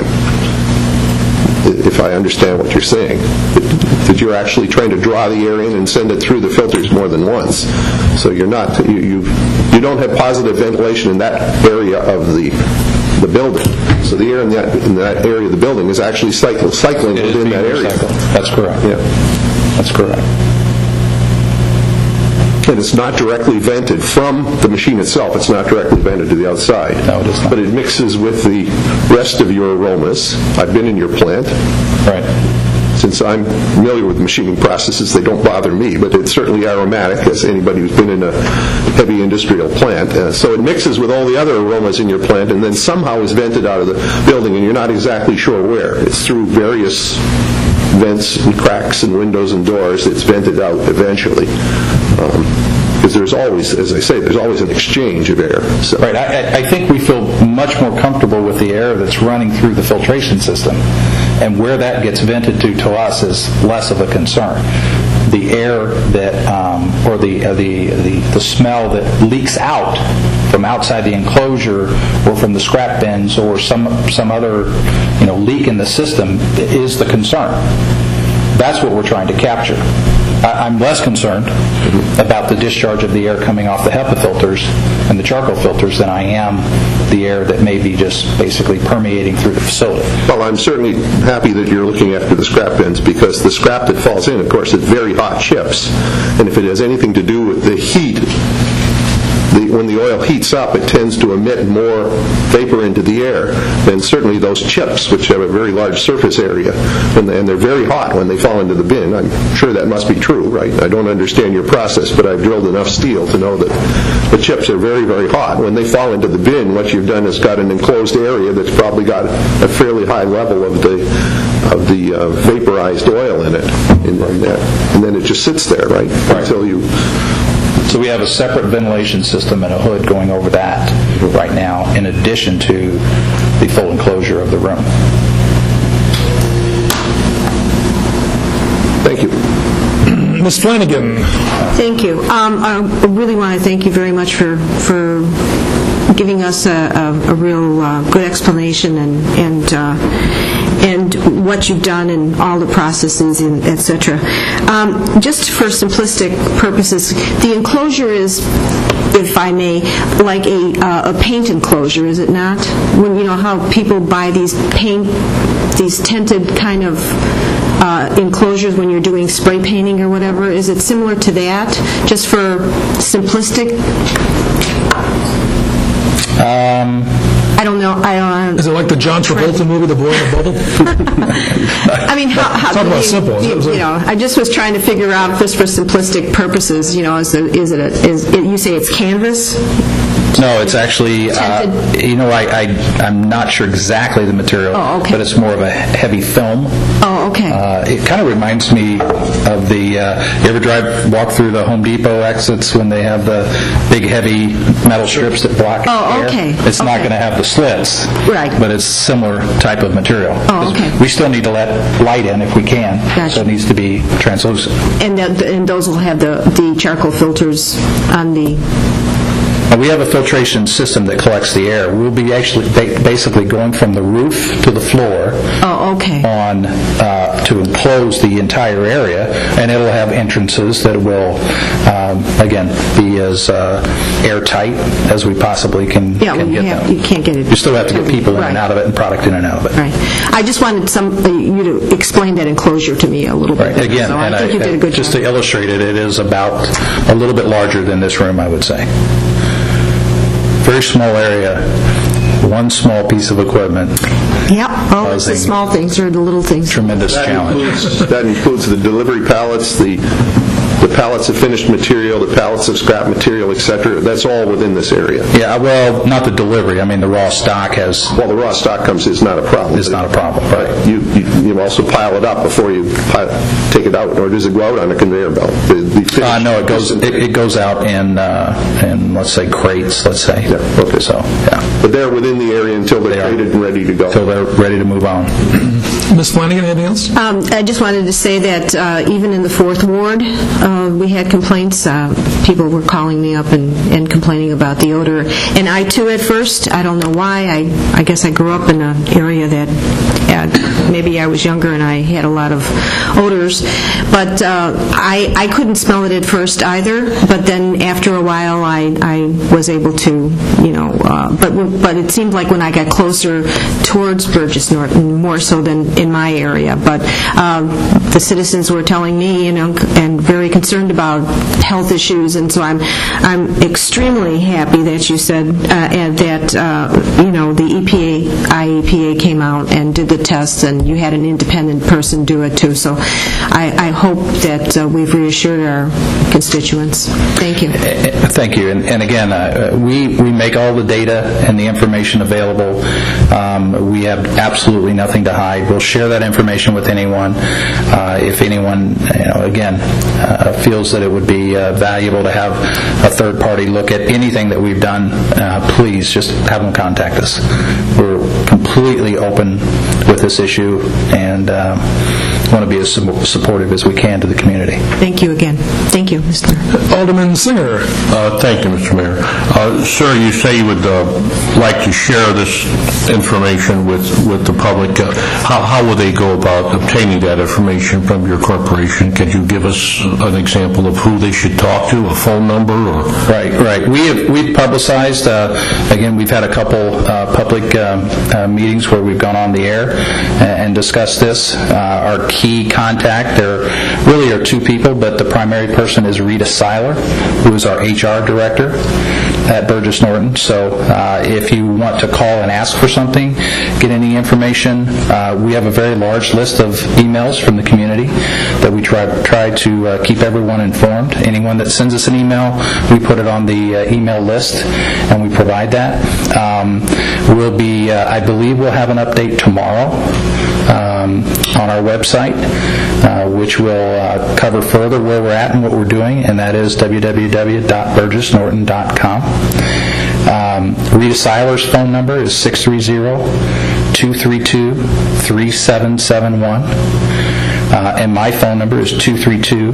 If I understand what you're saying, that you're actually trying to draw the air in and send it through the filters more than once. So you're not, you you, you don't have positive ventilation in that area of the the building. So the air in that in that area of the building is actually cycle, cycling it within that area. Recycled. That's correct. Yeah, that's correct. And it's not directly vented from the machine itself. It's not directly vented to the outside. No, it is not. But it mixes with the rest of your aromas. I've been in your plant. Right. Since I'm familiar with machining processes, they don't bother me, but it's certainly aromatic, as anybody who's been in a heavy industrial plant. Uh, so it mixes with all the other aromas in your plant and then somehow is vented out of the building, and you're not exactly sure where. It's through various vents and cracks and windows and doors. It's vented out eventually. Um, because there's always, as I say, there's always an exchange of air. So. Right. I, I think we feel much more comfortable with the air that's running through the filtration system, and where that gets vented to to us is less of a concern. The air that, um, or the, uh, the the the smell that leaks out from outside the enclosure or from the scrap bins or some some other, you know, leak in the system is the concern. That's what we're trying to capture. I'm less concerned about the discharge of the air coming off the HEPA filters and the charcoal filters than I am the air that may be just basically permeating through the facility. Well, I'm certainly happy that you're looking after the scrap bins, because the scrap that falls in, of course, is very hot chips. And if it has anything to do with the heat, the, when the oil heats up, it tends to emit more vapor into the air. And certainly those chips, which have a very large surface area, and, and they're very hot when they fall into the bin. I'm sure that must be true, right? I don't understand your process, but I've drilled enough steel to know that the chips are very, very hot. When they fall into the bin, what you've done is got an enclosed area that's probably got a fairly high level of the of the uh, vaporized oil in it, in, in that. And then it just sits there, right, right. until you... So we have a separate ventilation system and a hood going over that right now, in addition to the full enclosure of the room. Thank you. Miz Flanagan. Thank you. Um, I really want to thank you very much for for giving us a, a, a real uh, good explanation and and uh, and what you've done and all the processes and et cetera. Um, just for simplistic purposes, the enclosure is, if I may, like a uh, a paint enclosure, is it not? When you know how people buy these paint, these tinted kind of uh, enclosures when you're doing spray painting or whatever, is it similar to that? Just for simplistic. Um, I don't know. I don't. Is it like the John Travolta movie, The Boy in the Bubble? I mean, how, how talk about you, simple. You, you know, I just was trying to figure out, just for simplistic purposes, you know, is it, is it, a, is it, you say it's canvas No, it's actually, uh, you know, I, I, I'm not sure exactly the material, Oh, okay. but it's more of a heavy film. Oh, okay. Uh, it kind of reminds me of the, uh, you ever drive, walk through the Home Depot exits when they have the big heavy metal strips that block Oh, air? okay. It's not Okay. going to have the slits. Right. But it's similar type of material. Oh, okay. We still need to let light in if we can. Gotcha. So it needs to be translucent. And that- and those will have the the charcoal filters on the... And we have a filtration system that collects the air. We'll be actually ba- basically going from the roof to the floor Oh, okay. on uh, to enclose the entire area, and it'll have entrances that will, um, again, be as uh, airtight as we possibly can, Yeah, well, can you get have, them. you can't get it... You still have to get people in Right. and out of it and product in and out of it. Right. I just wanted some, uh, you to explain that enclosure to me a little bit. Right. better. Again, So and I think you did a good just job. to illustrate it, it is about a little bit larger than this room, I would say. Very small area, one small piece of equipment, Yep. Oh, it's the causing small things or the little things. tremendous That challenge. includes, that includes the delivery pallets, the the pallets of finished material, the pallets of scrap material, et cetera. That's all within this area. Yeah, well, not the delivery. I mean, the raw stock has Well, the raw stock comes is not a problem. is not a problem. Right. You, you you also pile it up before you pile, take it out, or does it go out on a conveyor belt? The, the finished- Uh, no, it goes it, it goes out in uh, in let's say crates. Let's say. Yeah, okay. So yeah, But they're within the area until they're They are. traded and ready to go. so they're ready to move on. Miz Flanagan, anything else? Um, I just wanted to say that uh, even in the Fourth Ward, uh, we had complaints. Uh, people were calling me up and, and complaining about the odor. And I, too, at first, I don't know why. I, I guess I grew up in an area that uh, maybe I was younger and I had a lot of odors. But uh, I, I couldn't smell it at first either. But then after a while, I, I was able to, you know, uh, but but it seemed like when I got closer towards Burgess Norton, more so than in my area. But um, the citizens were telling me, you know, and very concerned about health issues, and so I'm I'm extremely happy that you said uh, and that uh, you know the E P A, I E P A came out and did the tests, and you had an independent person do it too. So I, I hope that uh, we've reassured our constituents. Thank you. Thank you. And, and again, uh, we, we make all the data and the information available. Um, we have absolutely nothing to hide. We'll share that information with anyone. Uh, if anyone, you know, again, uh, feels that it would be uh, valuable to have a third party look at anything that we've done, uh, please just have them contact us. We're completely open with this issue and uh, want to be as su- supportive as we can to the community. Thank you again. Thank you, Mister Alderman Singer. Uh, Thank you, Mister Mayor. Uh, Sir, you say you would uh, like to share this information with with the public. Uh, How how would they go about obtaining that information from your corporation? Could you give us an example of who they should talk to, a phone number, or? Right, right. We have we've publicized. Uh, again, we've had a couple uh, public um, uh, meetings where we've gone on the air and, and discussed this. Uh, our key contact, there really are two people, but the primary person is Rita Seiler, who is our H R director at Burgess Norton. So uh, if you want to call and ask for something, get any information, uh, we have a very large list of emails from the community that we try try to uh, keep everyone informed. Anyone that sends us an email, we put it on the uh, email list, and we provide that. Um, we'll be, uh, I believe we'll have an update tomorrow um, on our website, uh, which will uh, cover further where we're at and what we're doing, and that is w w w dot burgess norton dot com. Um, Rita Seiler's phone number is six three zero, two three two, three seven seven one. Uh, and my phone number is two three two,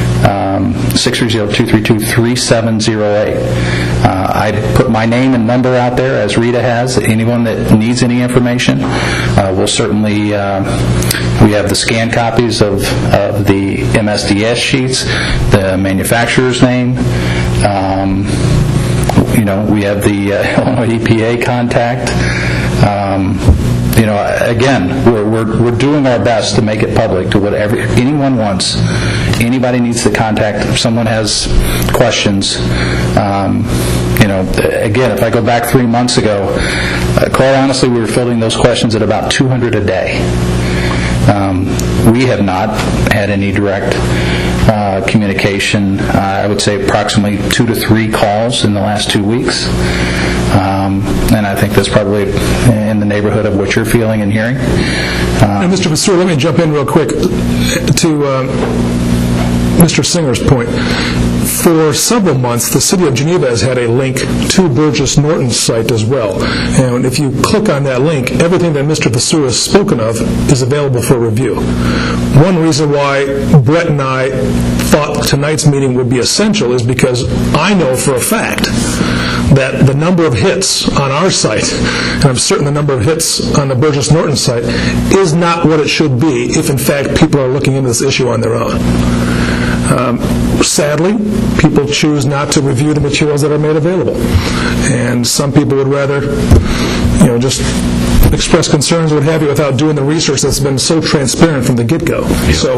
six three zero, two three two, three seven zero eight. Uh, I put my name and number out there, as Rita has. Anyone that needs any information, uh, we'll certainly, uh, we have the scanned copies of, of the M S D S sheets, the manufacturer's name. Um, you know, we have the uh, Illinois E P A contact. Um, You know, again, we're, we're we're doing our best to make it public to whatever anyone wants. Anybody needs to contact. If someone has questions, um, you know, again, if I go back three months ago, uh, quite honestly, we were fielding those questions at about two hundred a day. Um, we have not had any direct uh, uh, communication, uh, I would say approximately two to three calls in the last two weeks. Um, and I think that's probably in the neighborhood of what you're feeling and hearing. Uh, and Mister Vasseur, let me jump in real quick to uh, Mister Singer's point. For several months, the City of Geneva has had a link to Burgess Norton's site as well. And if you click on that link, everything that Mister Vasseur has spoken of is available for review. One reason why Brett and I thought tonight's meeting would be essential is because I know for a fact that the number of hits on our site, and I'm certain the number of hits on the Burgess Norton site, is not what it should be if in fact people are looking into this issue on their own. Um, sadly, people choose not to review the materials that are made available. And some people would rather, you know, just express concerns or what have you without doing the research that's been so transparent from the get-go. So,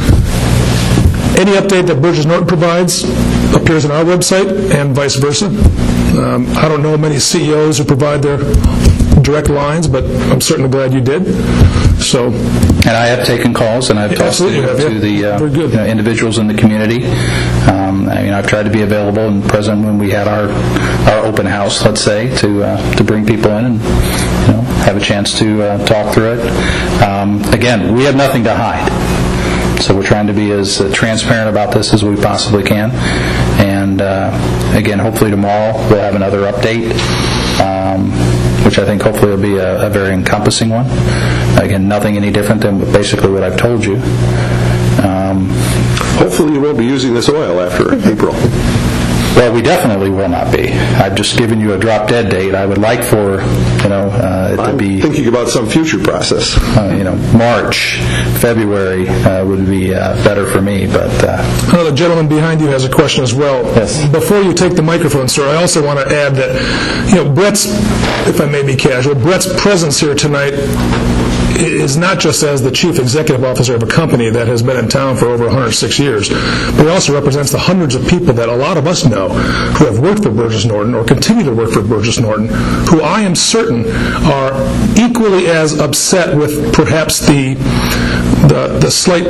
any update that Burgess Norton provides appears on our website and vice versa. Um, I don't know many C E Os who provide their direct lines, but I'm certainly glad you did. So, and I have taken calls, and I've yeah, talked to, have, to yeah. the uh, you know, individuals in the community. Um, I mean, I've tried to be available and present when we had our our open house, let's say, to uh, to bring people in and you know have a chance to uh, talk through it. Um, again, we have nothing to hide. So we're trying to be as uh, transparent about this as we possibly can. And uh, again, hopefully tomorrow we'll have another update, um, which I think hopefully will be a, a very encompassing one. Again, nothing any different than basically what I've told you. Um, hopefully you won't be using this oil after April. Well, we definitely will not be. I've just given you a drop-dead date. I would like for, you know, uh, it to I'm be... thinking about some future process. Uh, you know, March, February uh, would be uh, better for me, but... Uh, I know the gentleman behind you has a question as well. Yes. Before you take the microphone, sir, I also want to add that, you know, Brett's, if I may be casual, Brett's presence here tonight is not just as the chief executive officer of a company that has been in town for over one hundred six years, but he also represents the hundreds of people that a lot of us know who have worked for Burgess Norton or continue to work for Burgess Norton, who I am certain are equally as upset with perhaps the the, the slight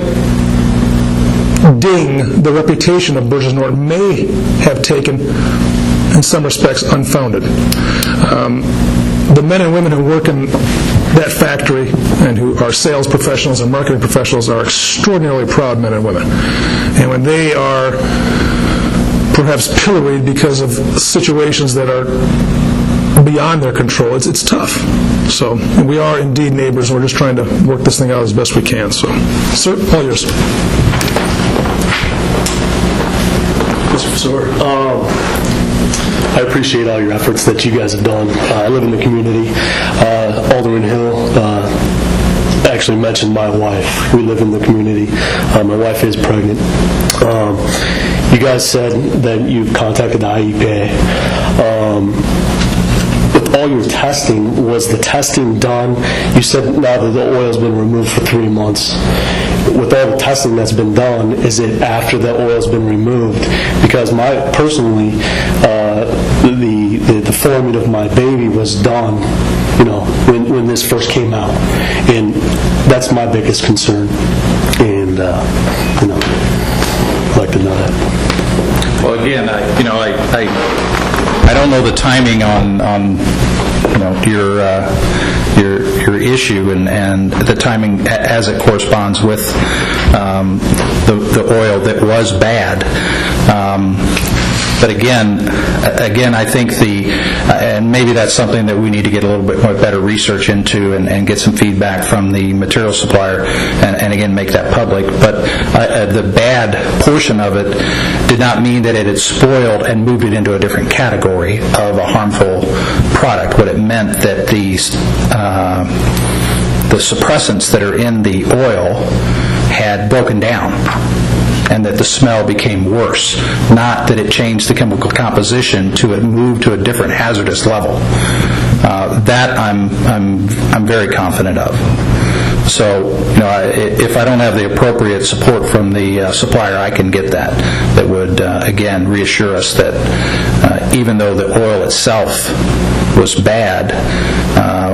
ding the reputation of Burgess Norton may have taken, in some respects, unfounded. Um, the men and women who work in that factory and who are sales professionals and marketing professionals are extraordinarily proud men and women. And when they are perhaps pilloried because of situations that are beyond their control, it's, it's tough. So we are indeed neighbors, and we're just trying to work this thing out as best we can. So, sir, all yours. Mister Vasseur, um, I appreciate all your efforts that you guys have done. Uh, I live in the community. Uh, Alderman Hill uh, actually mentioned my wife. We live in the community. Uh, my wife is pregnant. Um, you guys said that you've contacted the I E P A. Um, with all your testing, was the testing done? You said now that the oil's been removed for three months. With all the testing that's been done, is it after the oil's been removed? Because my personally, uh, the, the the forming of my baby was done, you know, when when this first came out, and that's my biggest concern. And uh, you know, I'd like to know that. Well, again, I, you know, I, I I don't know the timing on on you know your. Uh, Your, your issue and, and the timing as it corresponds with um, the, the oil that was bad. Um, but again, again, I think the uh, and maybe that's something that we need to get a little bit more better research into and, and get some feedback from the material supplier and, and again make that public. But uh, the bad portion of it did not mean that it had spoiled and moved it into a different category of a harmful product. What it meant that these uh, the suppressants that are in the oil had broken down, and that the smell became worse. Not that it changed the chemical composition to it move to a different hazardous level. Uh, that I'm I'm I'm very confident of. So, you know, I, if I don't have the appropriate support from the uh, supplier, I can get that. That would uh, again reassure us that uh, even though the oil itself was bad, uh,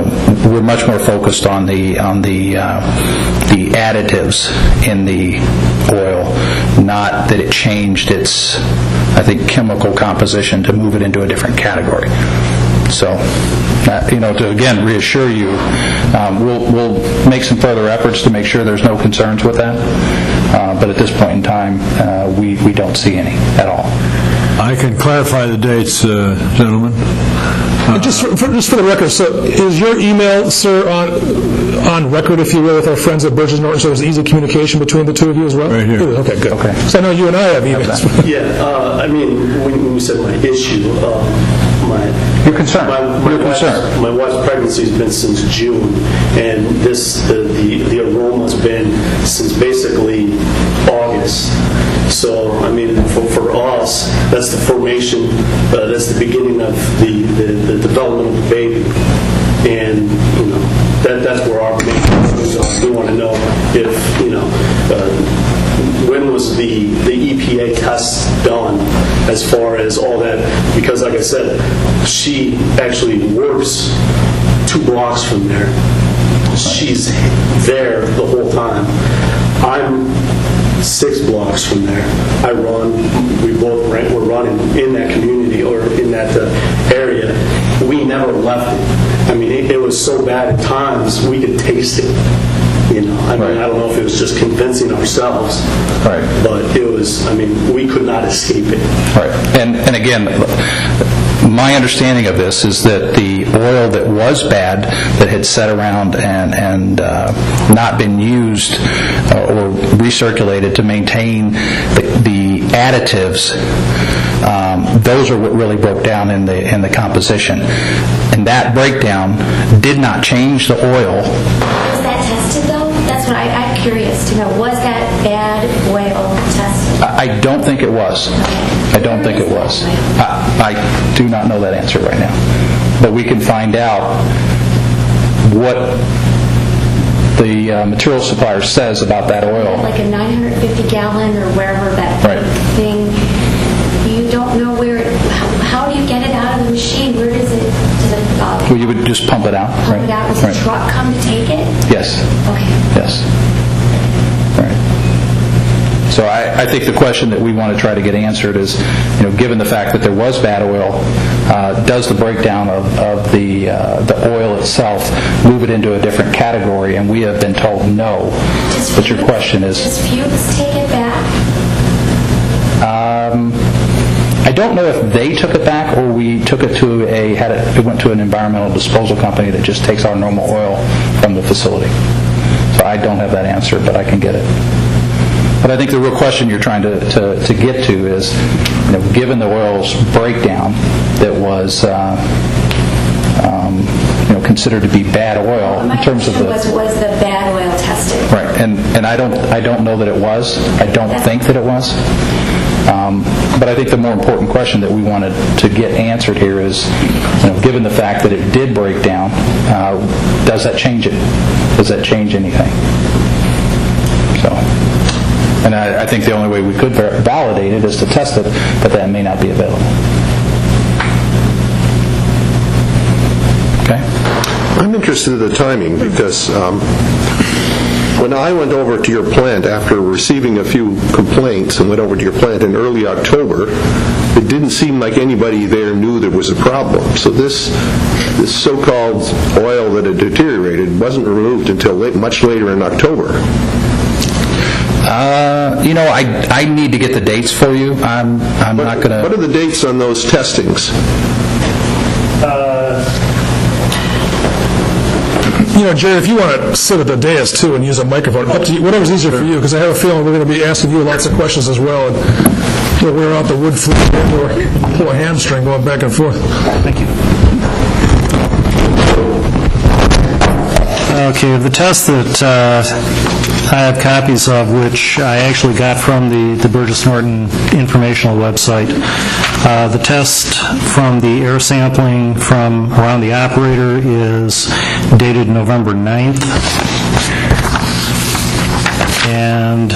know, we're much more focused on the on the uh, the additives in the oil, not that it changed its, I think, chemical composition to move it into a different category. So, uh, you know, to again reassure you, um, we'll we'll make some further efforts to make sure there's no concerns with that. Uh, but at this point in time, uh, we we don't see any at all. I can clarify the dates, uh, gentlemen. Uh, just, for, for, just for the record, so is your email, sir, on on record, if you will, with our friends at Burgess Norton, so there's easy communication between the two of you as well? Right here. Okay, good. Okay. So I know you and I have emails. Yeah, uh, I mean, when when you said my issue, uh, my... You're concerned. My, my, You're wife's, concerned. my wife's pregnancy has been since June, and this the, the, the aroma's been since basically August. So, I mean, for, for us, that's the formation, uh, that's the beginning of the, the, the development of the baby. And, you know, that that's where our main focus is on. We want to know if, you know, uh, when was the, the E P A test done as far as all that? Because, like I said, she actually works two blocks from there. She's there the whole time. I'm six blocks from there. I run. We both ran, we're running in that community or in that uh, area. We never left it. I mean, it, it was so bad at times we could taste it. You know, I mean, Right. I don't know if it was just convincing ourselves, Right. but it was. I mean, we could not escape it. Right. And and again, my understanding of this is that the oil that was bad, that had sat around and and uh, not been used uh, or recirculated to maintain the, the additives, um, those are what really broke down in the in the composition. And that breakdown did not change the oil. Was that tested, though? That's what I, I'm curious to know. Was that bad oil tested? I I don't think it was. I don't think it was. I, I do not know that answer right now. But we can find out what the uh, material supplier says about that oil. Like a nine hundred fifty gallon or wherever that Right. thing, you don't know where, it, how, how do you get it out of the machine? Where does it, does it uh, Well, you would just pump it out. pump right? it out? Does Right. the truck come to take it? Yes. Okay. Yes. Right. So I, I think the question that we want to try to get answered is, you know, given the fact that there was bad oil, uh, does the breakdown of, of the uh, the oil itself move it into a different category? And we have been told no. Does But your Fuchs- question is, Does Fuchs take it back? um, I don't know if they took it back or we took it to a had it, it went to an environmental disposal company that just takes our normal oil from the facility. So I don't have that answer, but I can get it. But I think the real question you're trying to, to, to get to is, you know, given the oil's breakdown that was, uh, um, you know, considered to be bad oil My in terms of question the was, was the bad oil tested? right, and and I don't I don't know that it was. I don't think that it was. Um, but I think the more important question that we wanted to get answered here is, you know, given the fact that it did break down, uh, does that change it? Does that change anything? So. And I, I think the only way we could ver- validate it is to test it, but that may not be available. Okay? I'm interested in the timing because um, when I went over to your plant after receiving a few complaints and went over to your plant in early October, it didn't seem like anybody there knew there was a problem. So this this so-called oil that had deteriorated wasn't removed until late, much later in October. Uh, you know, I, I need to get the dates for you. I'm I'm What, not going to... what are the dates on those testings? You know, Jerry, if you want to sit at the dais, too, and use a microphone, up to you, whatever's easier for you, because I have a feeling we're going to be asking you lots of questions as well, and you'll wear out the wood flute or pull a hamstring going back and forth. Thank you. Okay, the test that uh, I have copies of, which I actually got from the, the Burgess Norton informational website, uh, the test from the air sampling from around the operator is dated November ninth. And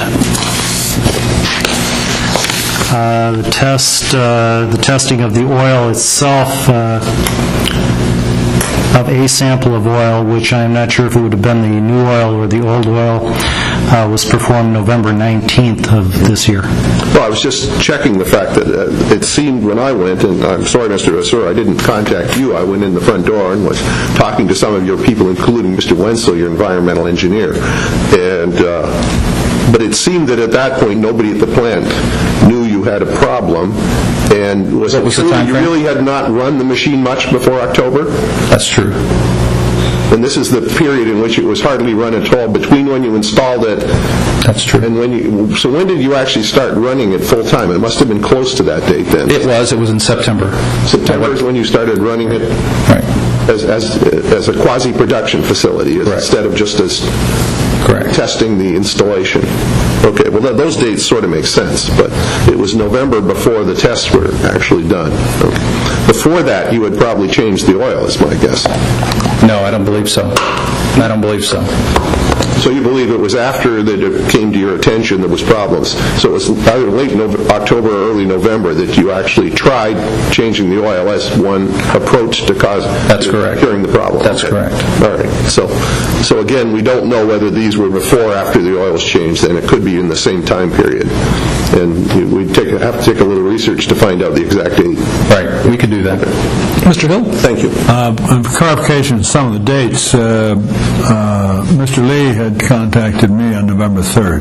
uh, the test, uh, the testing of the oil itself, uh, of a sample of oil, which I'm not sure if it would have been the new oil or the old oil, uh, was performed November nineteenth of this year. Well, I was just checking the fact that uh, it seemed when I went, and I'm sorry, Mister Vasseur, I didn't contact you. I went in the front door and was talking to some of your people, including Mister Wenzel, your environmental engineer. And uh, but it seemed that at that point nobody at the plant knew you had a problem. And was it was the true time you frame? really had not run the machine much before October? That's true. And this is the period in which it was hardly run at all between when you installed it. That's true. And when you, so when did you actually start running it full time? It must have been close to that date then. It was. It was in September. September is when you started running it Right. as as, as a quasi-production facility Correct. instead of just as Correct. testing the installation. Okay, well, th- those dates sort of make sense, but it was November before the tests were actually done. Okay. Before that, you had probably changed the oil, is my guess. No, I don't believe so. I don't believe so. So you believe it was after that it came to your attention there was problems. So it was either late Nov- October or early November that you actually tried changing the oil as one approach to cause That's correct. curing the problem. That's Okay. correct. All right. So, so again, we don't know whether these were before or after the oil was changed, and it could be in the same time period. And you- we'd take, have to take a little research to find out the exact date. Right. We could do that. Mister Hill? Thank you. Uh, for clarification of some of the dates, uh, uh, Mister Lee had contacted me on November third.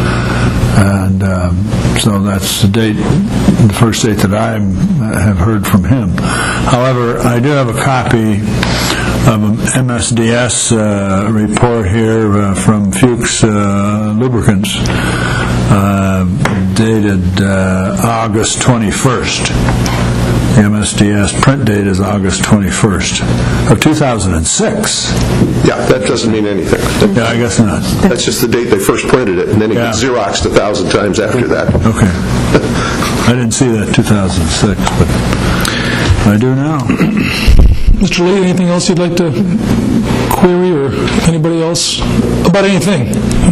And um, so that's the date, the first date that I have heard from him. However, I do have a copy of an M S D S uh, report here uh, from Fuchs uh, Lubricants, uh, dated uh, August twenty-first. The M S D S print date is August twenty-first of two thousand six. Yeah, that doesn't mean anything. Yeah, I guess not. That's just the date they first printed it, and then it Yeah. gets Xeroxed a thousand times after that. Okay. I didn't see that two thousand six, but I do now. Mister Lee, anything else you'd like to query, or anybody else about anything?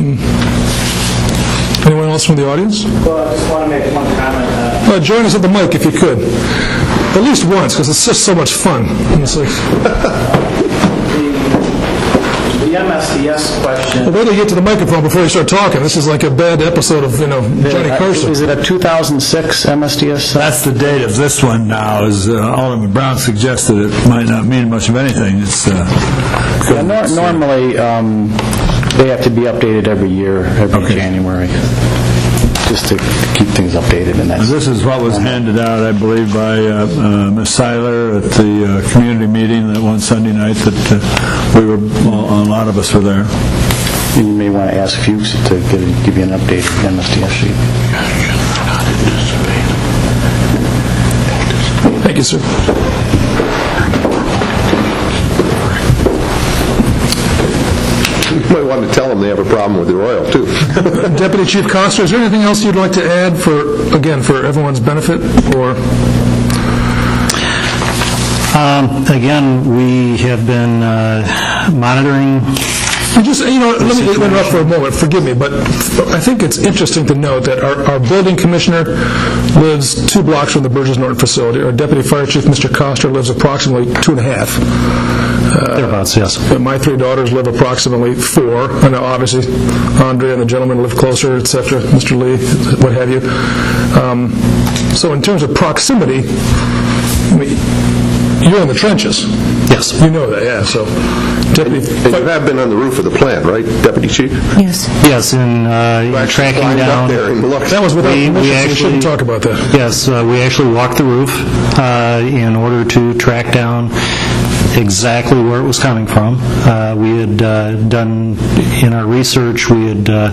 Anyone else from the audience? Well, I just want to make one comment. Uh, Uh, join us at the mic if you could. At least once, because it's just so much fun. It's like, the, the M S D S question. well, wait till you get to the microphone before you start talking. This is like a bad episode of, you know, Johnny Uh, Carson. Is it a two thousand six M S D S? That's the date of this one now, as uh, Alderman Brown suggested. It might not mean much of anything. It's uh, Yeah, nor- normally, um, they have to be updated every year, every Okay. January, just to keep things updated. And that's This is what was handed out, I believe, by uh, uh, Miz Seiler at the uh, community meeting that one Sunday night that uh, we were, well, a lot of us were there. And you may want to ask Fuchs to give, give you an updated M S D S sheet. Thank you, sir. You might want to tell them they have a problem with their oil, too. Deputy Chief Coster, is there anything else you'd like to add for, again, for everyone's benefit, or? Um, Again, we have been uh, monitoring. You just, you know, let me interrupt for a moment, forgive me, but I think it's interesting to note that our, our building commissioner lives two blocks from the Burgess Norton facility. Our deputy fire chief, Mister Coster, lives approximately two and a half. Thereabouts, yes. Uh, My three daughters live approximately four. I know, obviously, Andre and the gentleman live closer, et cetera, Mister Lee, what have you. Um, So in terms of proximity, I mean, you're in the trenches. Yes. You know that, yeah, so deputy... And you have been on the roof of the plant, right, Deputy Chief? Yes. Yes, in uh, in Actually tracking climbed up down. there and looked. That was without We- we permission, so we actually- shouldn't talk about that. Yes, uh, we actually walked the roof uh, in order to track down exactly where it was coming from. Uh, We had uh, done, in our research, we had uh,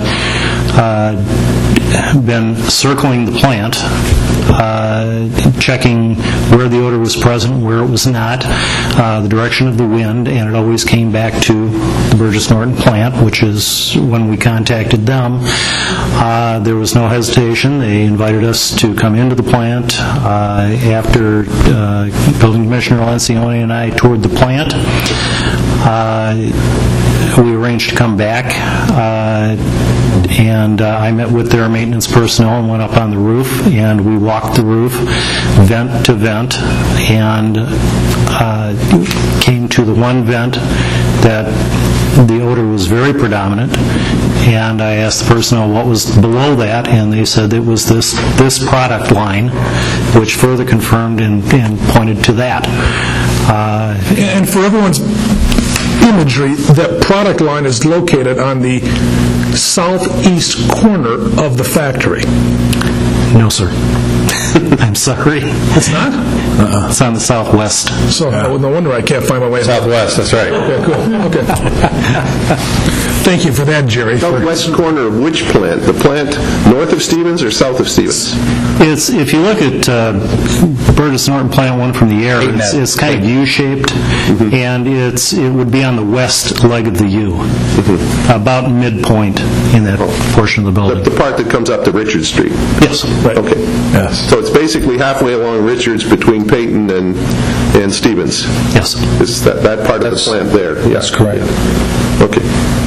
uh, been circling the plant, uh, checking where the odor was present, where it was not, uh, the direction of the wind, and it always came back to the Burgess Norton plant, which is when we contacted them. Uh, There was no hesitation. They invited us to come into the plant. Uh, After uh, Building Commissioner Lencioni and I toured the plant, uh, we arranged to come back, uh, and uh, I met with their maintenance personnel and went up on the roof, and we walked the roof vent to vent, and uh, came to the the one vent that the odor was very predominant, and I asked the personnel what was below that, and they said it was this this product line, which further confirmed and, and pointed to that. Uh, And for everyone's imagery, that product line is located on the southeast corner of the factory. no, sir. I'm sorry. It's not? Uh-uh. It's on the southwest. So no no wonder I can't find my way. Southwest, that's right. Okay, cool. Okay. Thank you for that, Jerry. for- Southwest corner of which plant? The plant north of Stevens or south of Stevens? It's, if you look at uh, Burgess Norton Plant One from the air, it's, it's kind of U-shaped, and it's it would be on the west leg of the U, about midpoint in that portion of the The, building. the part that comes up to Richard Street? Yes. Okay. Yes. So it's basically halfway along Richards between Peyton and, and Stevens? Yes. It's that, that part of the plant there? That's correct. Okay.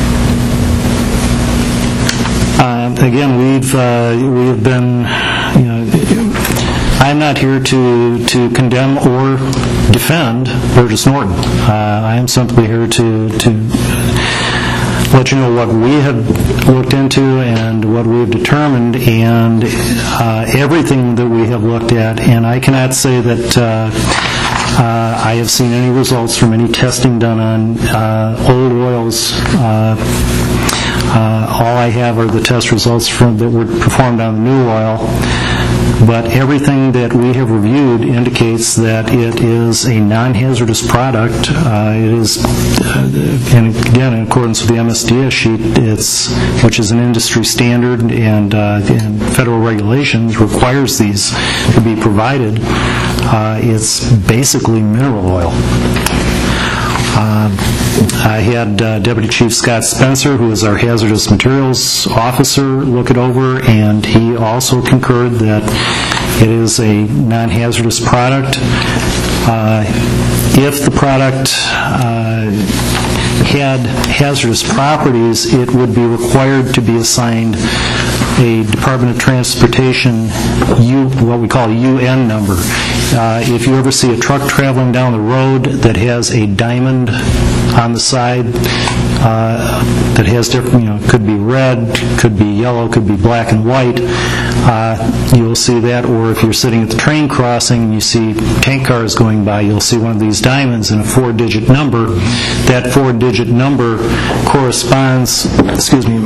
Uh, Again, we've uh, we've been, you know, I'm not here to to condemn or defend Burgess Norton. Uh, I am simply here to to let you know what we have looked into and what we've determined, and uh, everything that we have looked at. And I cannot say that uh, uh, I have seen any results from any testing done on uh, old oils. Uh, Uh, all I have are the test results from that were performed on the new oil, but everything that we have reviewed indicates that it is a non-hazardous product. Uh, it is, uh, and again, in accordance with the M S D S sheet, it's which is an industry standard, and, uh, and federal regulations requires these to be provided. Uh, it's basically mineral oil. Uh, I had uh, Deputy Chief Scott Spencer, who is our hazardous materials officer, look it over, and he also concurred that it is a non-hazardous product. Uh, if the product uh, had hazardous properties, it would be required to be assigned a Department of Transportation U, what we call a U N number. Uh, if you ever see a truck traveling down the road that has a diamond on the side uh, that has different, you know, could be red, could be yellow, could be black and white, uh, you'll see that. Or if you're sitting at the train crossing and you see tank cars going by, you'll see one of these diamonds in a four-digit number. That four-digit number corresponds, excuse me,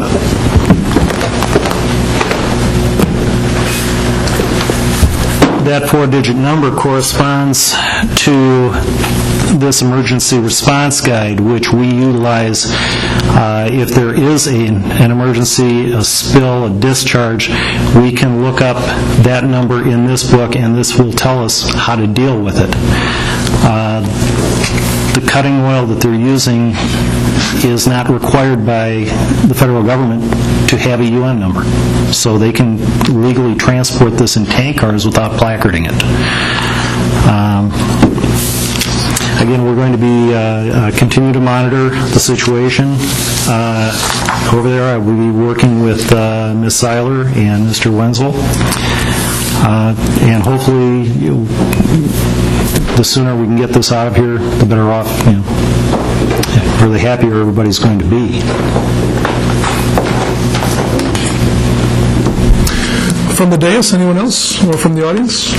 that four-digit number corresponds to this emergency response guide, which we utilize uh, if there is a, an emergency, a spill, a discharge. We can look up that number in this book, and this will tell us how to deal with it. Uh, the cutting oil that they're using is not required by the federal government to have a U N number, so they can legally transport this in tank cars without placarding it. Um, again, we're going to be uh, uh, continue to monitor the situation. Uh, over there, I will be working with uh, Miz Seiler and Mister Wenzel, uh, and hopefully, you know, the sooner we can get this out of here, the better off, you know, or the happier everybody's going to be. From the dais, anyone else, or from the audience?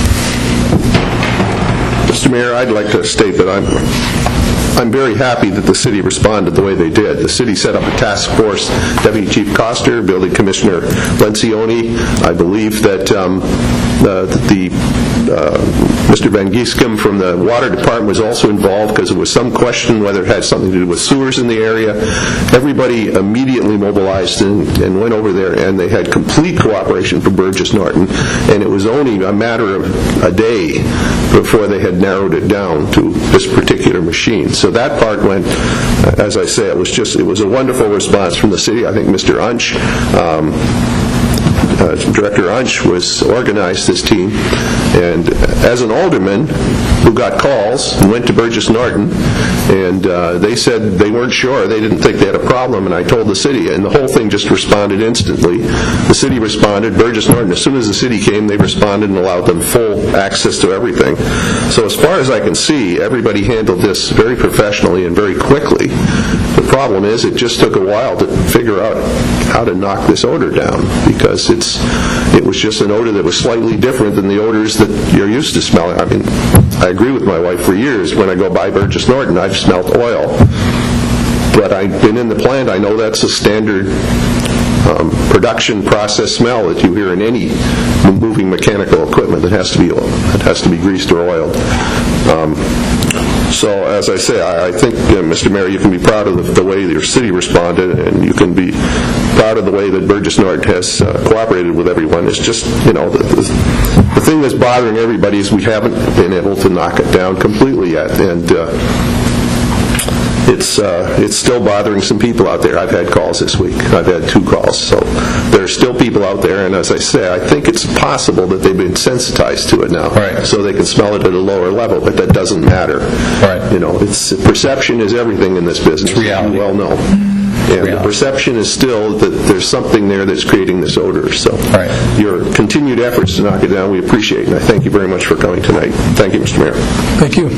Mister Mayor, I'd like to state that I'm I'm very happy that the city responded the way they did. The city set up a task force, Deputy Chief Coster, Building Commissioner Lencioni. I believe that um, uh, the uh, Mister Van Giescom from the Water Department was also involved because there was some question whether it had something to do with sewers in the area. Everybody immediately mobilized and, and went over there, and they had complete cooperation from Burgess Norton, and it was only a matter of a day before they had narrowed it down to this particular machine. So that part went, as I say, it was just, it was a wonderful response from the city. I think Mister Unch um, uh, Director Unch was organized this team, and as an alderman who got calls and went to Burgess Norton, and uh, they said they weren't sure, they didn't think they had a problem, and I told the city, and the whole thing just responded instantly. The city responded, Burgess Norton, as soon as the city came, they responded and allowed them full access to everything. So as far as I can see, everybody handled this very professionally and very quickly. The problem is it just took a while to figure out how to knock this odor down, because it's it was just an odor that was slightly different than the odors that you're used to smelling. I mean, I agree with my wife for years. When I go by Burgess Norton, I've smelled oil. But I've been in the plant. I know that's a standard um, production process smell that you hear in any moving mechanical equipment that has to be it has to be greased or oiled. Um, So, as I say, I, I think, uh, Mister Mayor, you can be proud of the, the way your city responded, and you can be proud of the way that Burgess Norton has uh, cooperated with everyone. It's just, you know, the, the, the thing that's bothering everybody is we haven't been able to knock it down completely yet, and uh, it's uh, it's still bothering some people out there. I've had calls this week. I've had two calls. So there's still people out there, and as I say, I think it's possible that they've been sensitized to it now, right, so they can smell it at a lower level, but that doesn't matter. Right. You know, it's perception is everything in this business. It's reality. You well know. And the perception is still that there's something there that's creating this odor. So right. Your continued efforts to knock it down, we appreciate, and I thank you very much for coming tonight. Thank you, Mister Mayor. Thank you.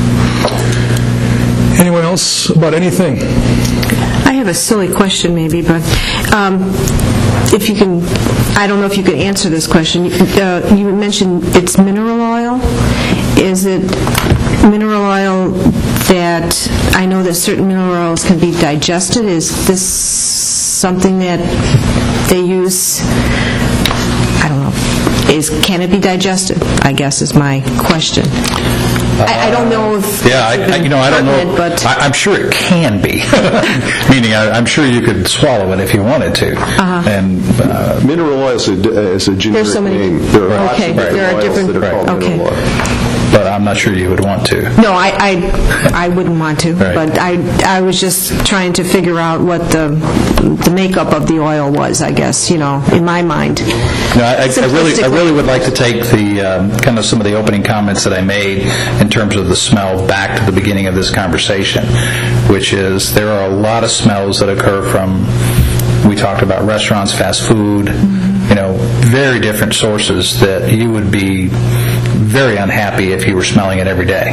Anyone else about anything? I have a silly question maybe, but um, if you can, I don't know if you can answer this question. Uh, you mentioned it's mineral oil. Is it mineral oil that, I know that certain mineral oils can be digested. Is this something that they use, I don't know, is, can it be digested, I guess is my question. I, I don't know if... Yeah, I, I, you know, I don't know. But I, I'm sure it can be. Meaning, I, I'm sure you could swallow it if you wanted to. Uh-huh. And uh, mineral oil is a, is a generic There's so many, name. There are okay, lots of there are oils different... that are called okay. mineral oil. But I'm not sure you would want to. No, I, I, I wouldn't want to. Right. But I, I was just trying to figure out what the, the makeup of the oil was. I guess, you know, in my mind. No, I, I really, I really would like to take the um, kind of some of the opening comments that I made in terms of the smell back to the beginning of this conversation, which is there are a lot of smells that occur from. We talked about restaurants, fast food, you know, very different sources that you would be very unhappy if you were smelling it every day.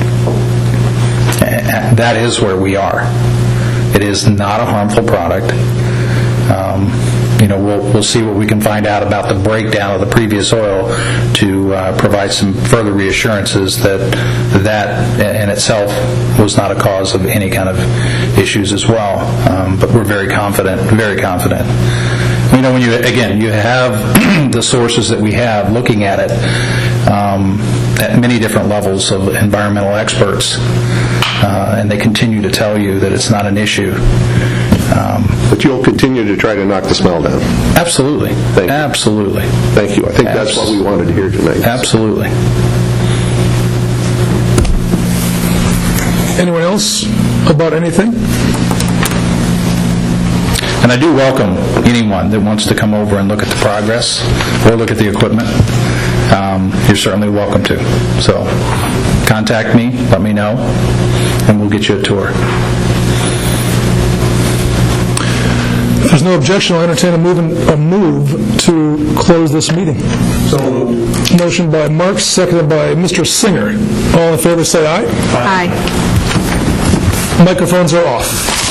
And that is where we are. It is not a harmful product. Um, you know, we'll we'll see what we can find out about the breakdown of the previous oil to uh, provide some further reassurances that that in itself was not a cause of any kind of issues as well. Um, but we're very confident, very confident. You know, when you again you have the sources that we have looking at it um, at many different levels of environmental experts, uh, and they continue to tell you that it's not an issue. Um, but you'll continue to try to knock the smell down. Absolutely. Thank you. Absolutely. Thank you. I think that's what we wanted to hear tonight. Absolutely. Anyone else about anything? And I do welcome anyone that wants to come over and look at the progress or look at the equipment. Um, you're certainly welcome to. So contact me, let me know, and we'll get you a tour. If there's no objection, I'll entertain a move, in, a move to close this meeting. So, motion by Marks, seconded by Mister Singer. All in favor say aye. Aye. Microphones are off.